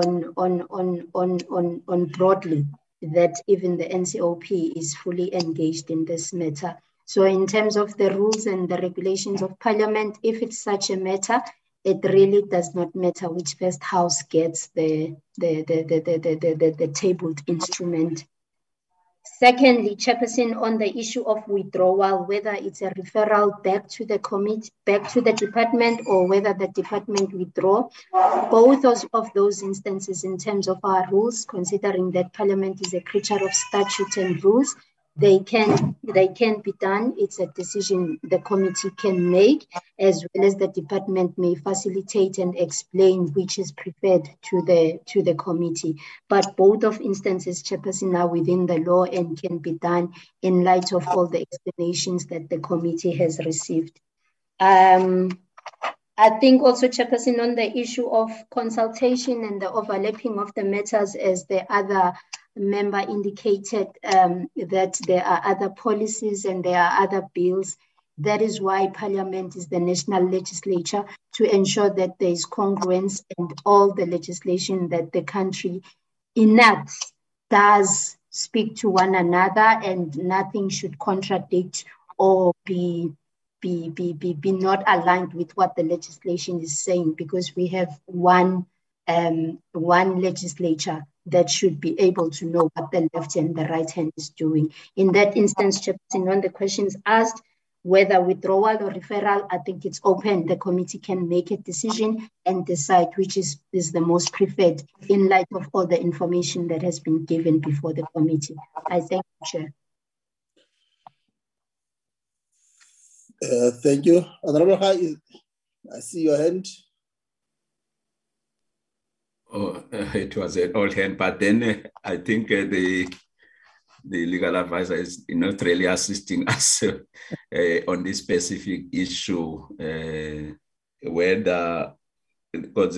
broadly, that even the NCOP is fully engaged in this matter. So in terms of the rules and the regulations of Parliament, if it's such a matter, it really does not matter which first house gets the tabled instrument. Secondly, Chairperson, on the issue of withdrawal, whether it's a referral back to the committee, back to the department, or whether the department withdraw, both of those instances in terms of our rules, considering that Parliament is a creature of statute and rules, they can be done. It's a decision the committee can make, as well as the department may facilitate and explain which is preferred to the committee. But both of instances, Chairperson, are within the law and can be done in light of all the explanations that the committee has received. I think also, Chairperson, on the issue of consultation and the overlapping of the matters, as the other member indicated, that there are other policies and there are other bills. That is why Parliament is the national legislature, to ensure that there is congruence and all the legislation that the country enacts does speak to one another, and nothing should contradict or be not aligned with what the legislation is saying, because we have one legislature that should be able to know what the left and the right hand is doing. In that instance, Chairperson, on the questions asked, whether withdrawal or referral, I think it's open. The committee can make a decision and decide which is the most preferred in light of all the information that has been given before the committee. I thank you, Chair. Thank you. Honorable High, I see your hand. Oh, it was an old hand, but then I think the legal advisor is not really assisting us on this specific issue, whether, because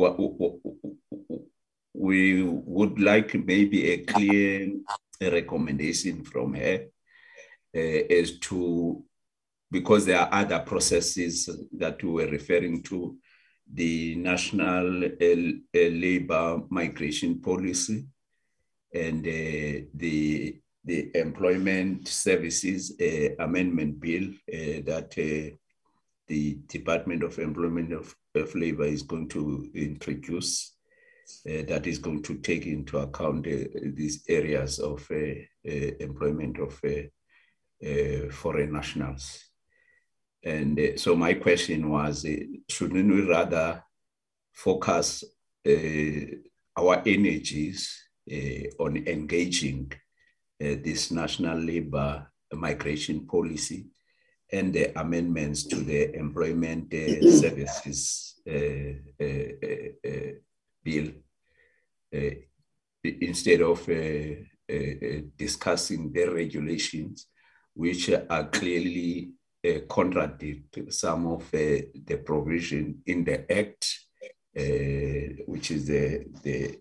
we would like maybe a clear recommendation from her as to, because there are other processes that we were referring to, the National Labour Migration Policy and the Employment Services Amendment Bill that the Department of Employment of Labour is going to introduce, that is going to take into account these areas of employment of foreign nationals. And so my question was, shouldn't we rather focus our energies on engaging this National Labour Migration Policy and the amendments to the Employment Services Bill, instead of discussing the regulations, which are clearly contradict some of the provision in the Act, which is the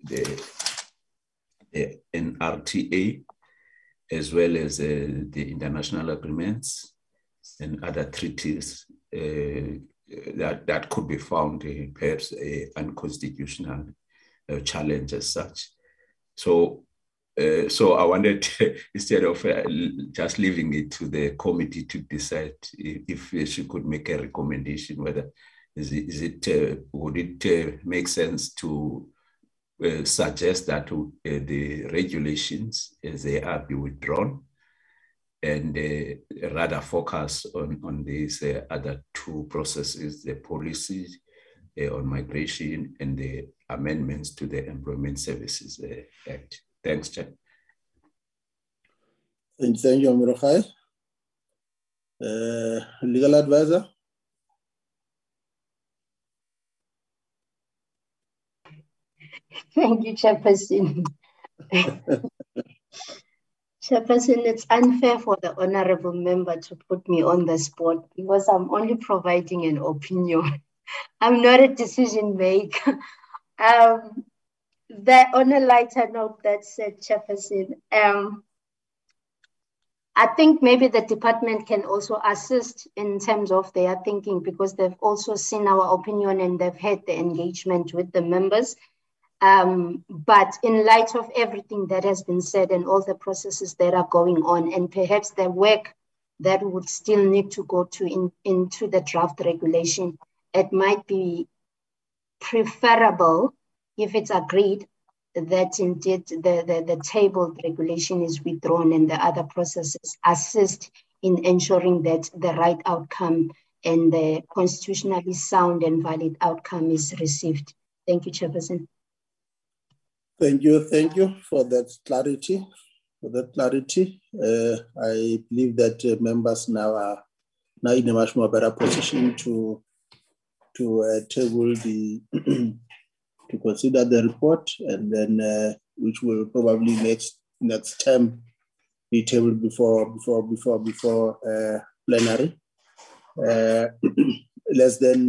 NRTA, as well as the international agreements and other treaties that could be found perhaps unconstitutional challenge as such. So I wanted, instead of just leaving it to the committee to decide if she could make a recommendation, whether would it make sense to suggest that the regulations as they are be withdrawn, and rather focus on these other two processes, the policy on migration and the amendments to the Employment Services Act. Thanks, Chair. Thank you, Amirokhai. Legal advisor. Thank you, Chairperson. Chairperson, it's unfair for the honorable member to put me on the spot because I'm only providing an opinion. I'm not a decision maker. On a lighter note, that said, Chairperson, I think maybe the department can also assist in terms of their thinking, because they've also seen our opinion and they've had the engagement with the members. But in light of everything that has been said and all the processes that are going on, and perhaps the work that would still need to go into the draft regulation, it might be preferable, if it's agreed, that indeed the tabled regulation is withdrawn and the other processes assist in ensuring that the right outcome and the constitutionally sound and valid outcome is received. Thank you, Chairperson. Thank you for that clarity. I believe that members now are in a much more better position to table the to consider the report, and then which will probably next term be tabled before plenary. Let's then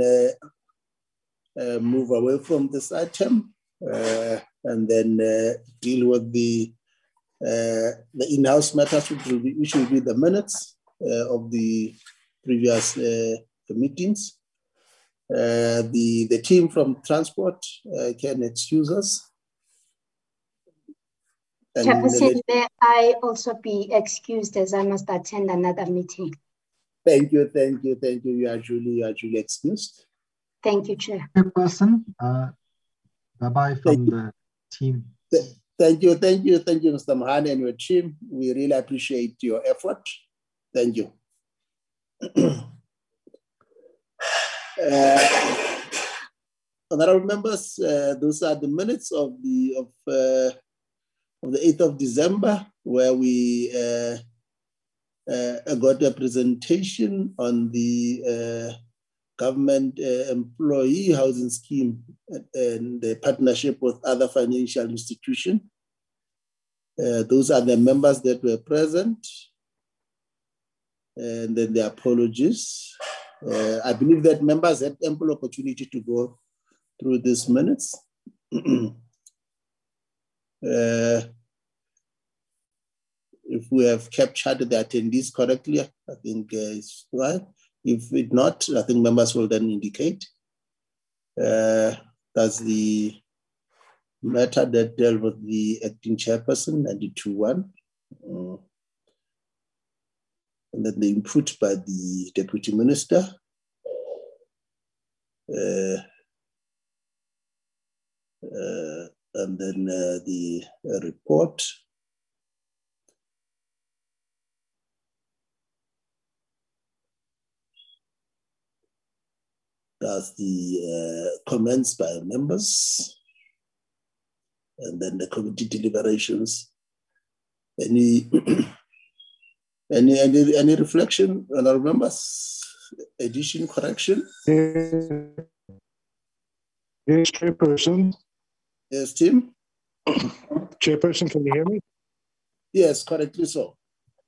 move away from this item and then deal with the in-house matters, which will be the minutes of the previous meetings. The team from transport can excuse us. Chairperson, may I also be excused as I must attend another meeting? Thank you. You are duly excused. Thank you, Chair. Chairperson, bye-bye from the team. Thank you, Mr. Mahane and your team. We really appreciate your effort. Thank you. Honorable members, those are the minutes of the 8th of December, where we got a presentation on the government employee housing scheme and the partnership with other financial institutions. Those are the members that were present, and then the apologies. I believe that members had ample opportunity to go through these minutes. If we have captured the attendees correctly, I think it's right. If it not, I think members will then indicate. That's the matter that dealt with the acting chairperson, 92-1. And then the input by the deputy minister. And then the report. That's the comments by members, and then the committee deliberations. Any reflection on our members? Addition, correction? Yes, Chairperson. Yes, Tim? Chairperson, can you hear me? Yes, correctly so.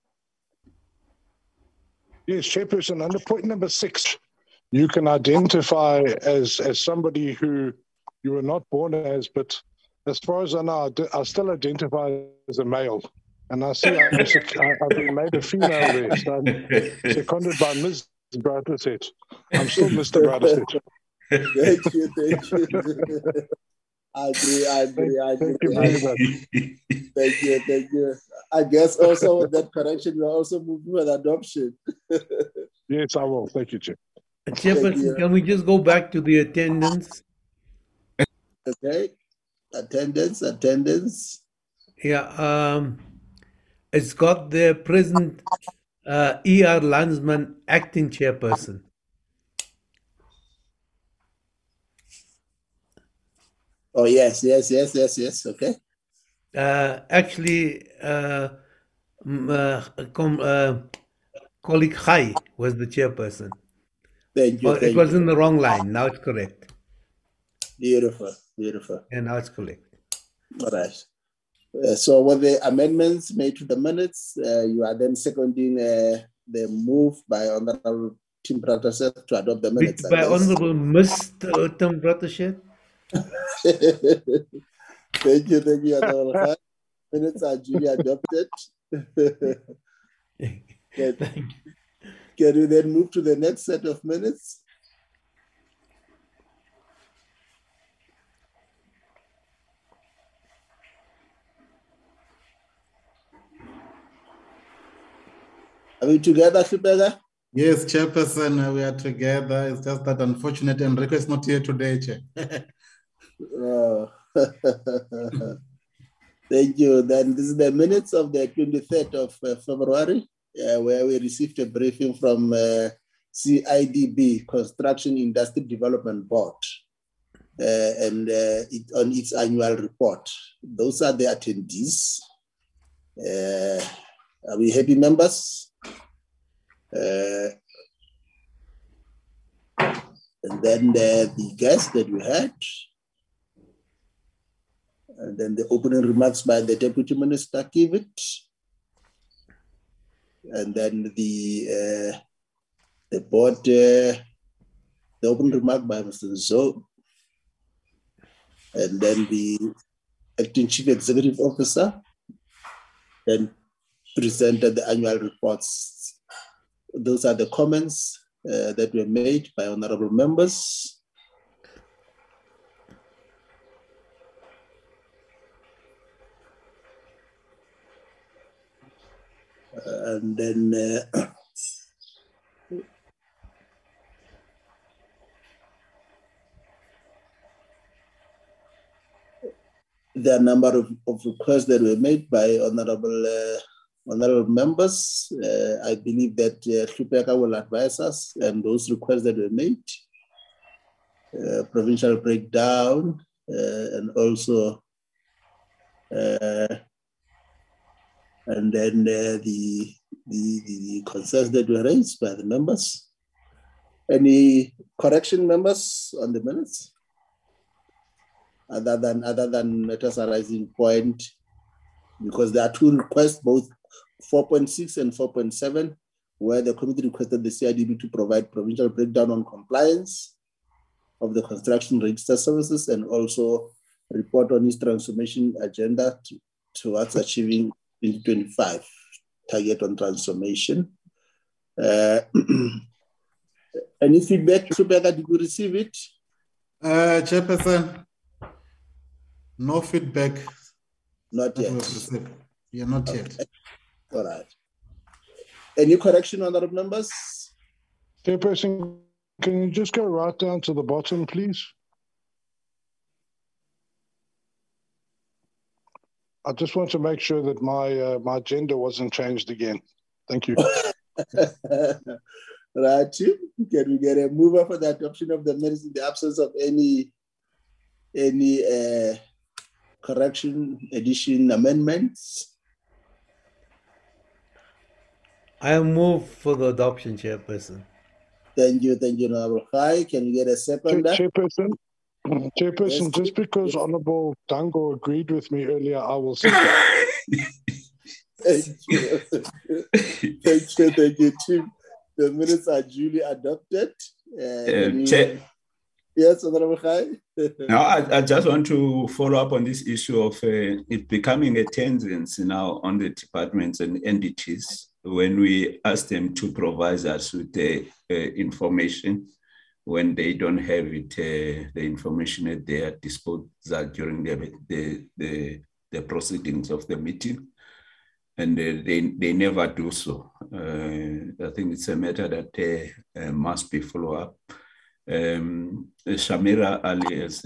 Yes, Chairperson, under point number 6, you can identify as somebody who you were not born as, but as far as I know, I still identify as a male. And I see I've been made a female there, so I'm seconded by Ms. Bratisset. I'm still Mr. Bratisset. Thank you. I agree. Thank you very much. Thank you. I guess also with that correction, we're also moving with adoption. Yes, I will. Thank you, Chair. Chairperson, can we just go back to the attendance? Okay. Attendance. Yeah. It's got the present E.R. Landsman, acting chairperson. Oh, yes. Okay. Actually, colleague Khai was the chairperson. Thank you. It was in the wrong line. Now it's correct. Beautiful. And now it's correct. All right. So with the amendments made to the minutes, you are then seconding the move by Honorable Tim Bratisset to adopt the minutes. By Honorable Mr. Tim Bratisset. Thank you, Honorable Khan. Minutes are duly adopted. Can we then move to the next set of minutes? Are we together, Shibega? Yes, Chairperson, we are together. It's just that unfortunate Enrico is not here today, Chair. Thank you. Then this is the minutes of the 23rd of February, where we received a briefing from CIDB, Construction Industry Development Board, and on its annual report. Those are the attendees. Are we happy, members? And then the guests that we had, and then the opening remarks by the Deputy Minister Kiewit, and then the The board, the open remark by Mr. Zoe, and then the acting chief executive officer, then presented the annual reports. Those are the comments that were made by honorable members. And then there are a number of requests that were made by honorable members. I believe that Hlupeka will advise us and those requests that were made. Provincial breakdown and also and then the concerns that were raised by the members. Any correction, members, on the minutes? Other than matters arising point, because there are two requests, both 4.6 and 4.7, where the committee requested the CIDB to provide provincial breakdown on compliance of the construction register services and also report on its transformation agenda towards achieving 2025 target on transformation. Any feedback, Hlupeka, did you receive it? Chairperson, no feedback. Not yet. Yeah, not yet. All right. Any correction, honorable members? Chairperson, can you just go right down to the bottom, please? I just want to make sure that my agenda wasn't changed again. Thank you. Right. Can we get a mover for the adoption of the minutes in the absence of any correction, addition, amendments? I move for the adoption, Chairperson. Thank you, Honorable Khai. Can we get a second? Chairperson, yes, just because Honorable Dango agreed with me earlier, I will say Thank you. Thank you, Tim. The minutes are duly adopted. Yes, Honorable Khai. Now, I just want to follow up on this issue of it becoming a tendency now on the departments and entities when we ask them to provide us with the information when they don't have it, the information at their disposal during the proceedings of the meeting. And they never do so. I think it's a matter that must be followed up. Shamira Ali has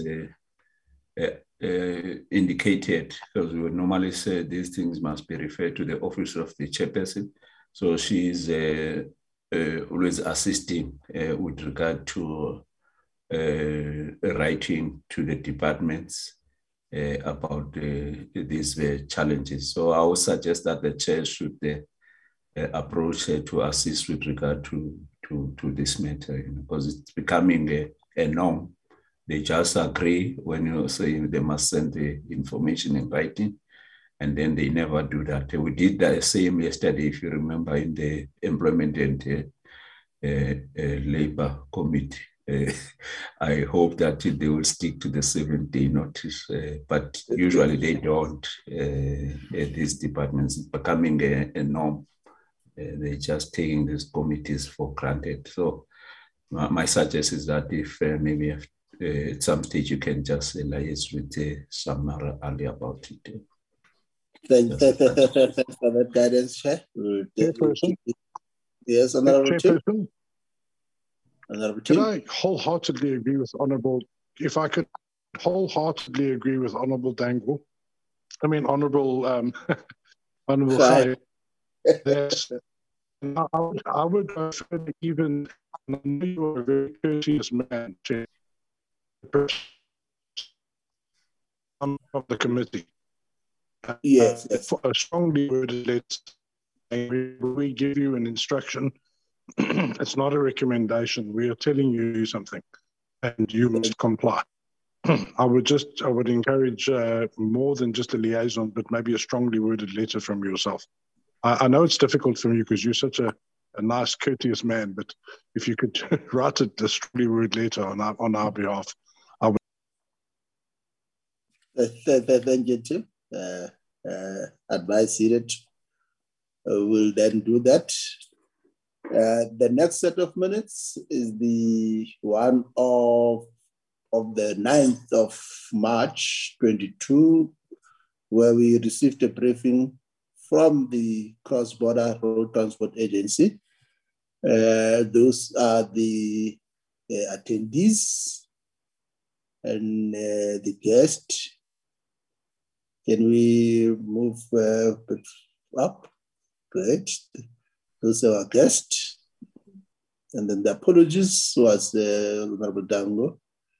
indicated, because we would normally say these things must be referred to the office of the chairperson. So she is always assisting with regard to writing to the departments about these challenges. So I would suggest that the chair should approach to assist with regard to this matter, because it's becoming a norm. They just agree when you say they must send the information in writing, and then they never do that. We did the same yesterday, if you remember, in the Employment and Labor Committee. I hope that they will stick to the 7-day notice, but usually they don't. These departments, it's becoming a norm. They're just taking these committees for granted. So my suggestion is that if maybe at some stage you can just liaise with Shamira Ali about it. Thanks for that guidance, Chair. Yes, Honorable Chair. Can I wholeheartedly agree with Honorable, if I could wholeheartedly agree with Honorable Dangle, Honorable Khai. Yes. I would go further even, I know you are a very courteous man, Chair, of the committee. Yes. For a strongly worded letter, we give you an instruction. It's not a recommendation. We are telling you to do something, and you must comply. I would encourage more than just a liaison, but maybe a strongly worded letter from yourself. I know it's difficult for you because you're such a nice, courteous man. But if you could write a strongly worded letter on our behalf, I would. Thank you, Tim. Advice needed. We'll then do that. The next set of minutes is the one of the 9th of March 22, where we received a briefing from the Cross-Border Road Transport Agency. Those are the attendees and the guest. Can we move up? Great. Those are our guests. And then the apologies was Honorable Dango,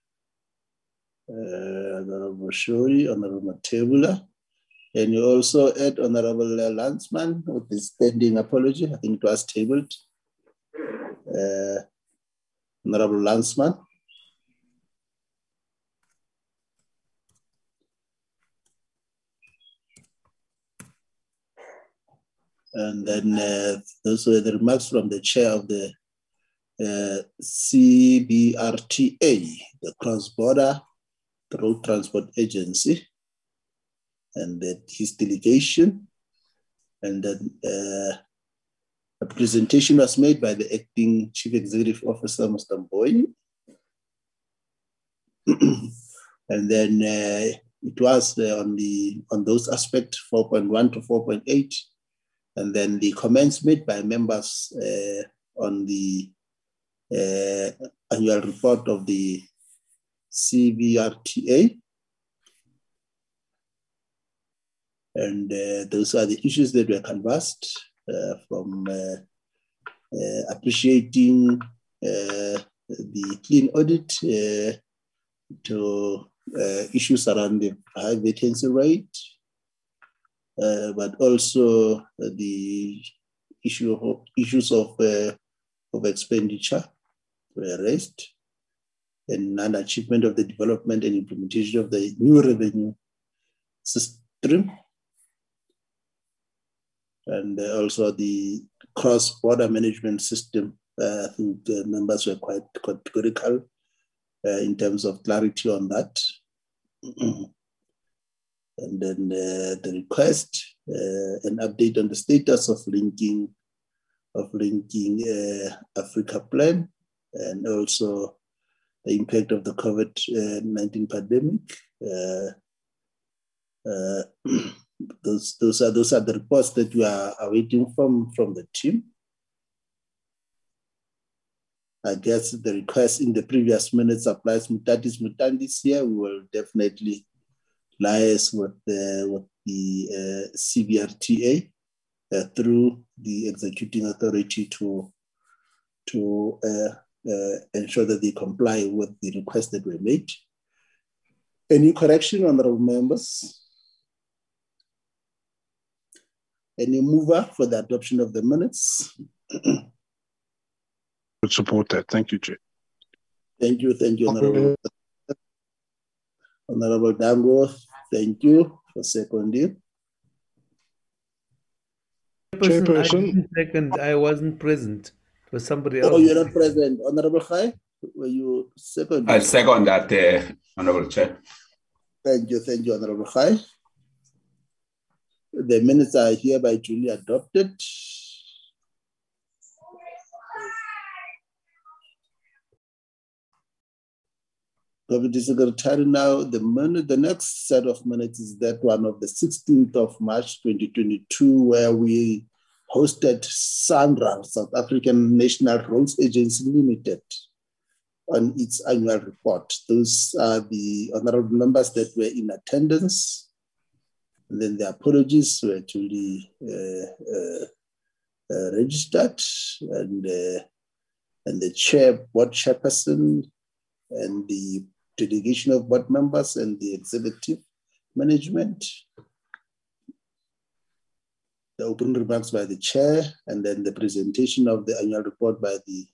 Honorable Shori, Honorable Matebula. And you also add Honorable Landsman with his pending apology. I think it was tabled. Honorable Landsman. And then those were the remarks from the chair of the CBRTA, the Cross-Border Road Transport Agency, and that his delegation. And then a presentation was made by the acting Chief Executive Officer, Mr. Mboyi. And then it was on those aspects, 4.1 to 4.8. And then the comments made by members on the annual report of the CBRTA. And those are the issues that were canvassed from appreciating the clean audit to issues around the high vacancy rate, but also the issues of expenditure were raised, and non-achievement of the development and implementation of the new revenue system, and also the cross-border management system. I think the members were quite categorical in terms of clarity on that. And then the request, an update on the status of linking Africa Plan, and also the impact of the COVID-19 pandemic. Those are the reports that we are awaiting from the team. I guess the request in the previous minutes applies mutandis here. We will definitely liaise with the CBRTA through the executing authority to ensure that they comply with the requests that were made. Any correction, honorable members? Any mover for the adoption of the minutes? Would support that. Thank you, Chair. Thank you, Honorable. Honorable Dango, thank you for seconding. Chairperson, I second. I wasn't present. It was somebody else. Oh, you're not present. Honorable Khai, were you second? I second that, Honorable Chair. Thank you, Honorable Khai. The minutes are hereby duly adopted. Deputy Secretary, now the next set of minutes is that one of the 16th of March 2022, where we hosted SANRA, South African National Roads Agency Limited, on its annual report. Those are the honorable members that were in attendance. And then the apologies were duly registered, and the board chairperson, and the delegation of board members and the executive management. The opening remarks by the chair, and then the presentation of the annual report by the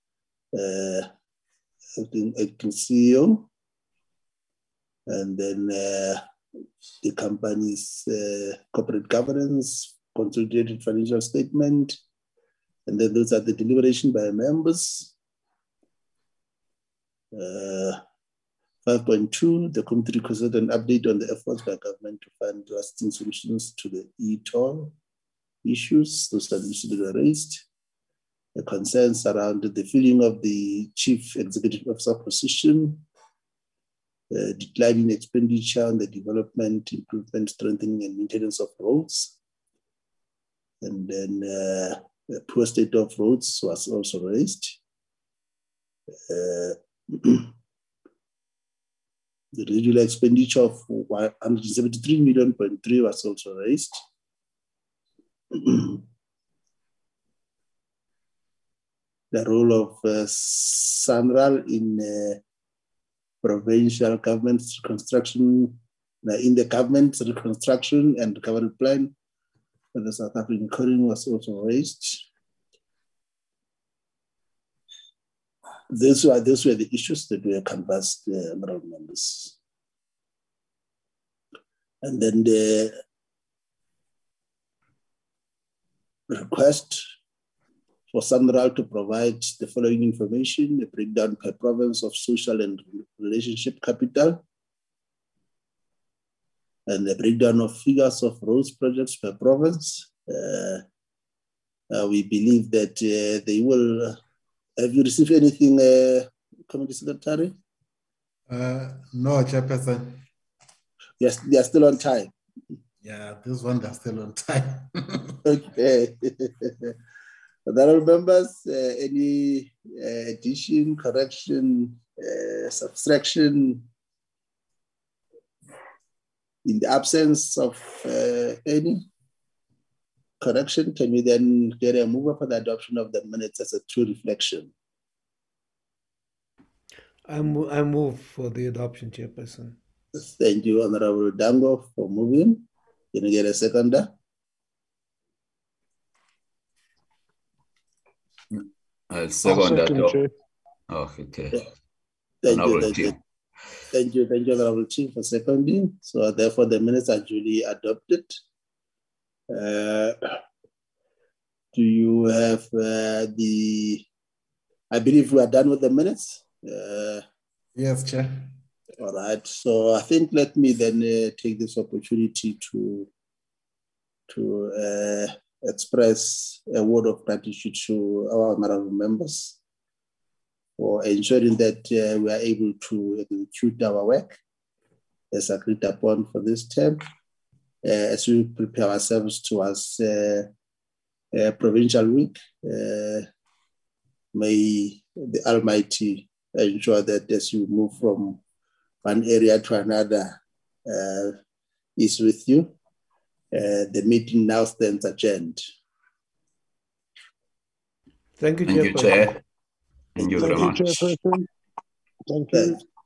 acting CEO, and then the company's corporate governance, consolidated financial statement, And then those are the deliberation by members. 5.2, the committee requested an update on the efforts by government to find lasting solutions to the e-toll issues. Those are the issues that were raised. The concerns around the filling of the chief executive officer position, declining expenditure on the development, improvement, strengthening, and maintenance of roads. And then the poor state of roads was also raised. The residual expenditure of 173.3 million was also raised. The role of SANRAL in provincial government's reconstruction, in the government's reconstruction and recovery plan for the South African economy was also raised. Those were the issues that were canvassed, honorable members. And then the request for SANRAL to provide the following information: a breakdown per province of social and relationship capital, and a breakdown of figures of roads projects per province. We believe that they will. Have you received anything, Committee Secretary? No, Chairperson. Yes, they are still on time. Yeah, this one they're still on time. Okay. Honorable members, any addition, correction, subtraction? In the absence of any correction, can we then get a move for the adoption of the minutes as a true reflection? I move for the adoption, Chairperson. Thank you, Honorable Dango, for moving. Can you get a seconder? I'll second that. Chair. Oh, okay. Thank you, Honorable Chief, for seconding. So therefore, the minutes are duly adopted. Do you have I believe we are done with the minutes? Yes, Chair. All right. So I think let me then take this opportunity to express a word of gratitude to our honorable members for ensuring that we are able to execute our work as agreed upon for this term. As we prepare ourselves towards Provincial Week, may the Almighty ensure that as you move from one area to another is with you. The meeting now stands adjourned. Thank you, Chair. Thank you very much. Chairperson. Thank you.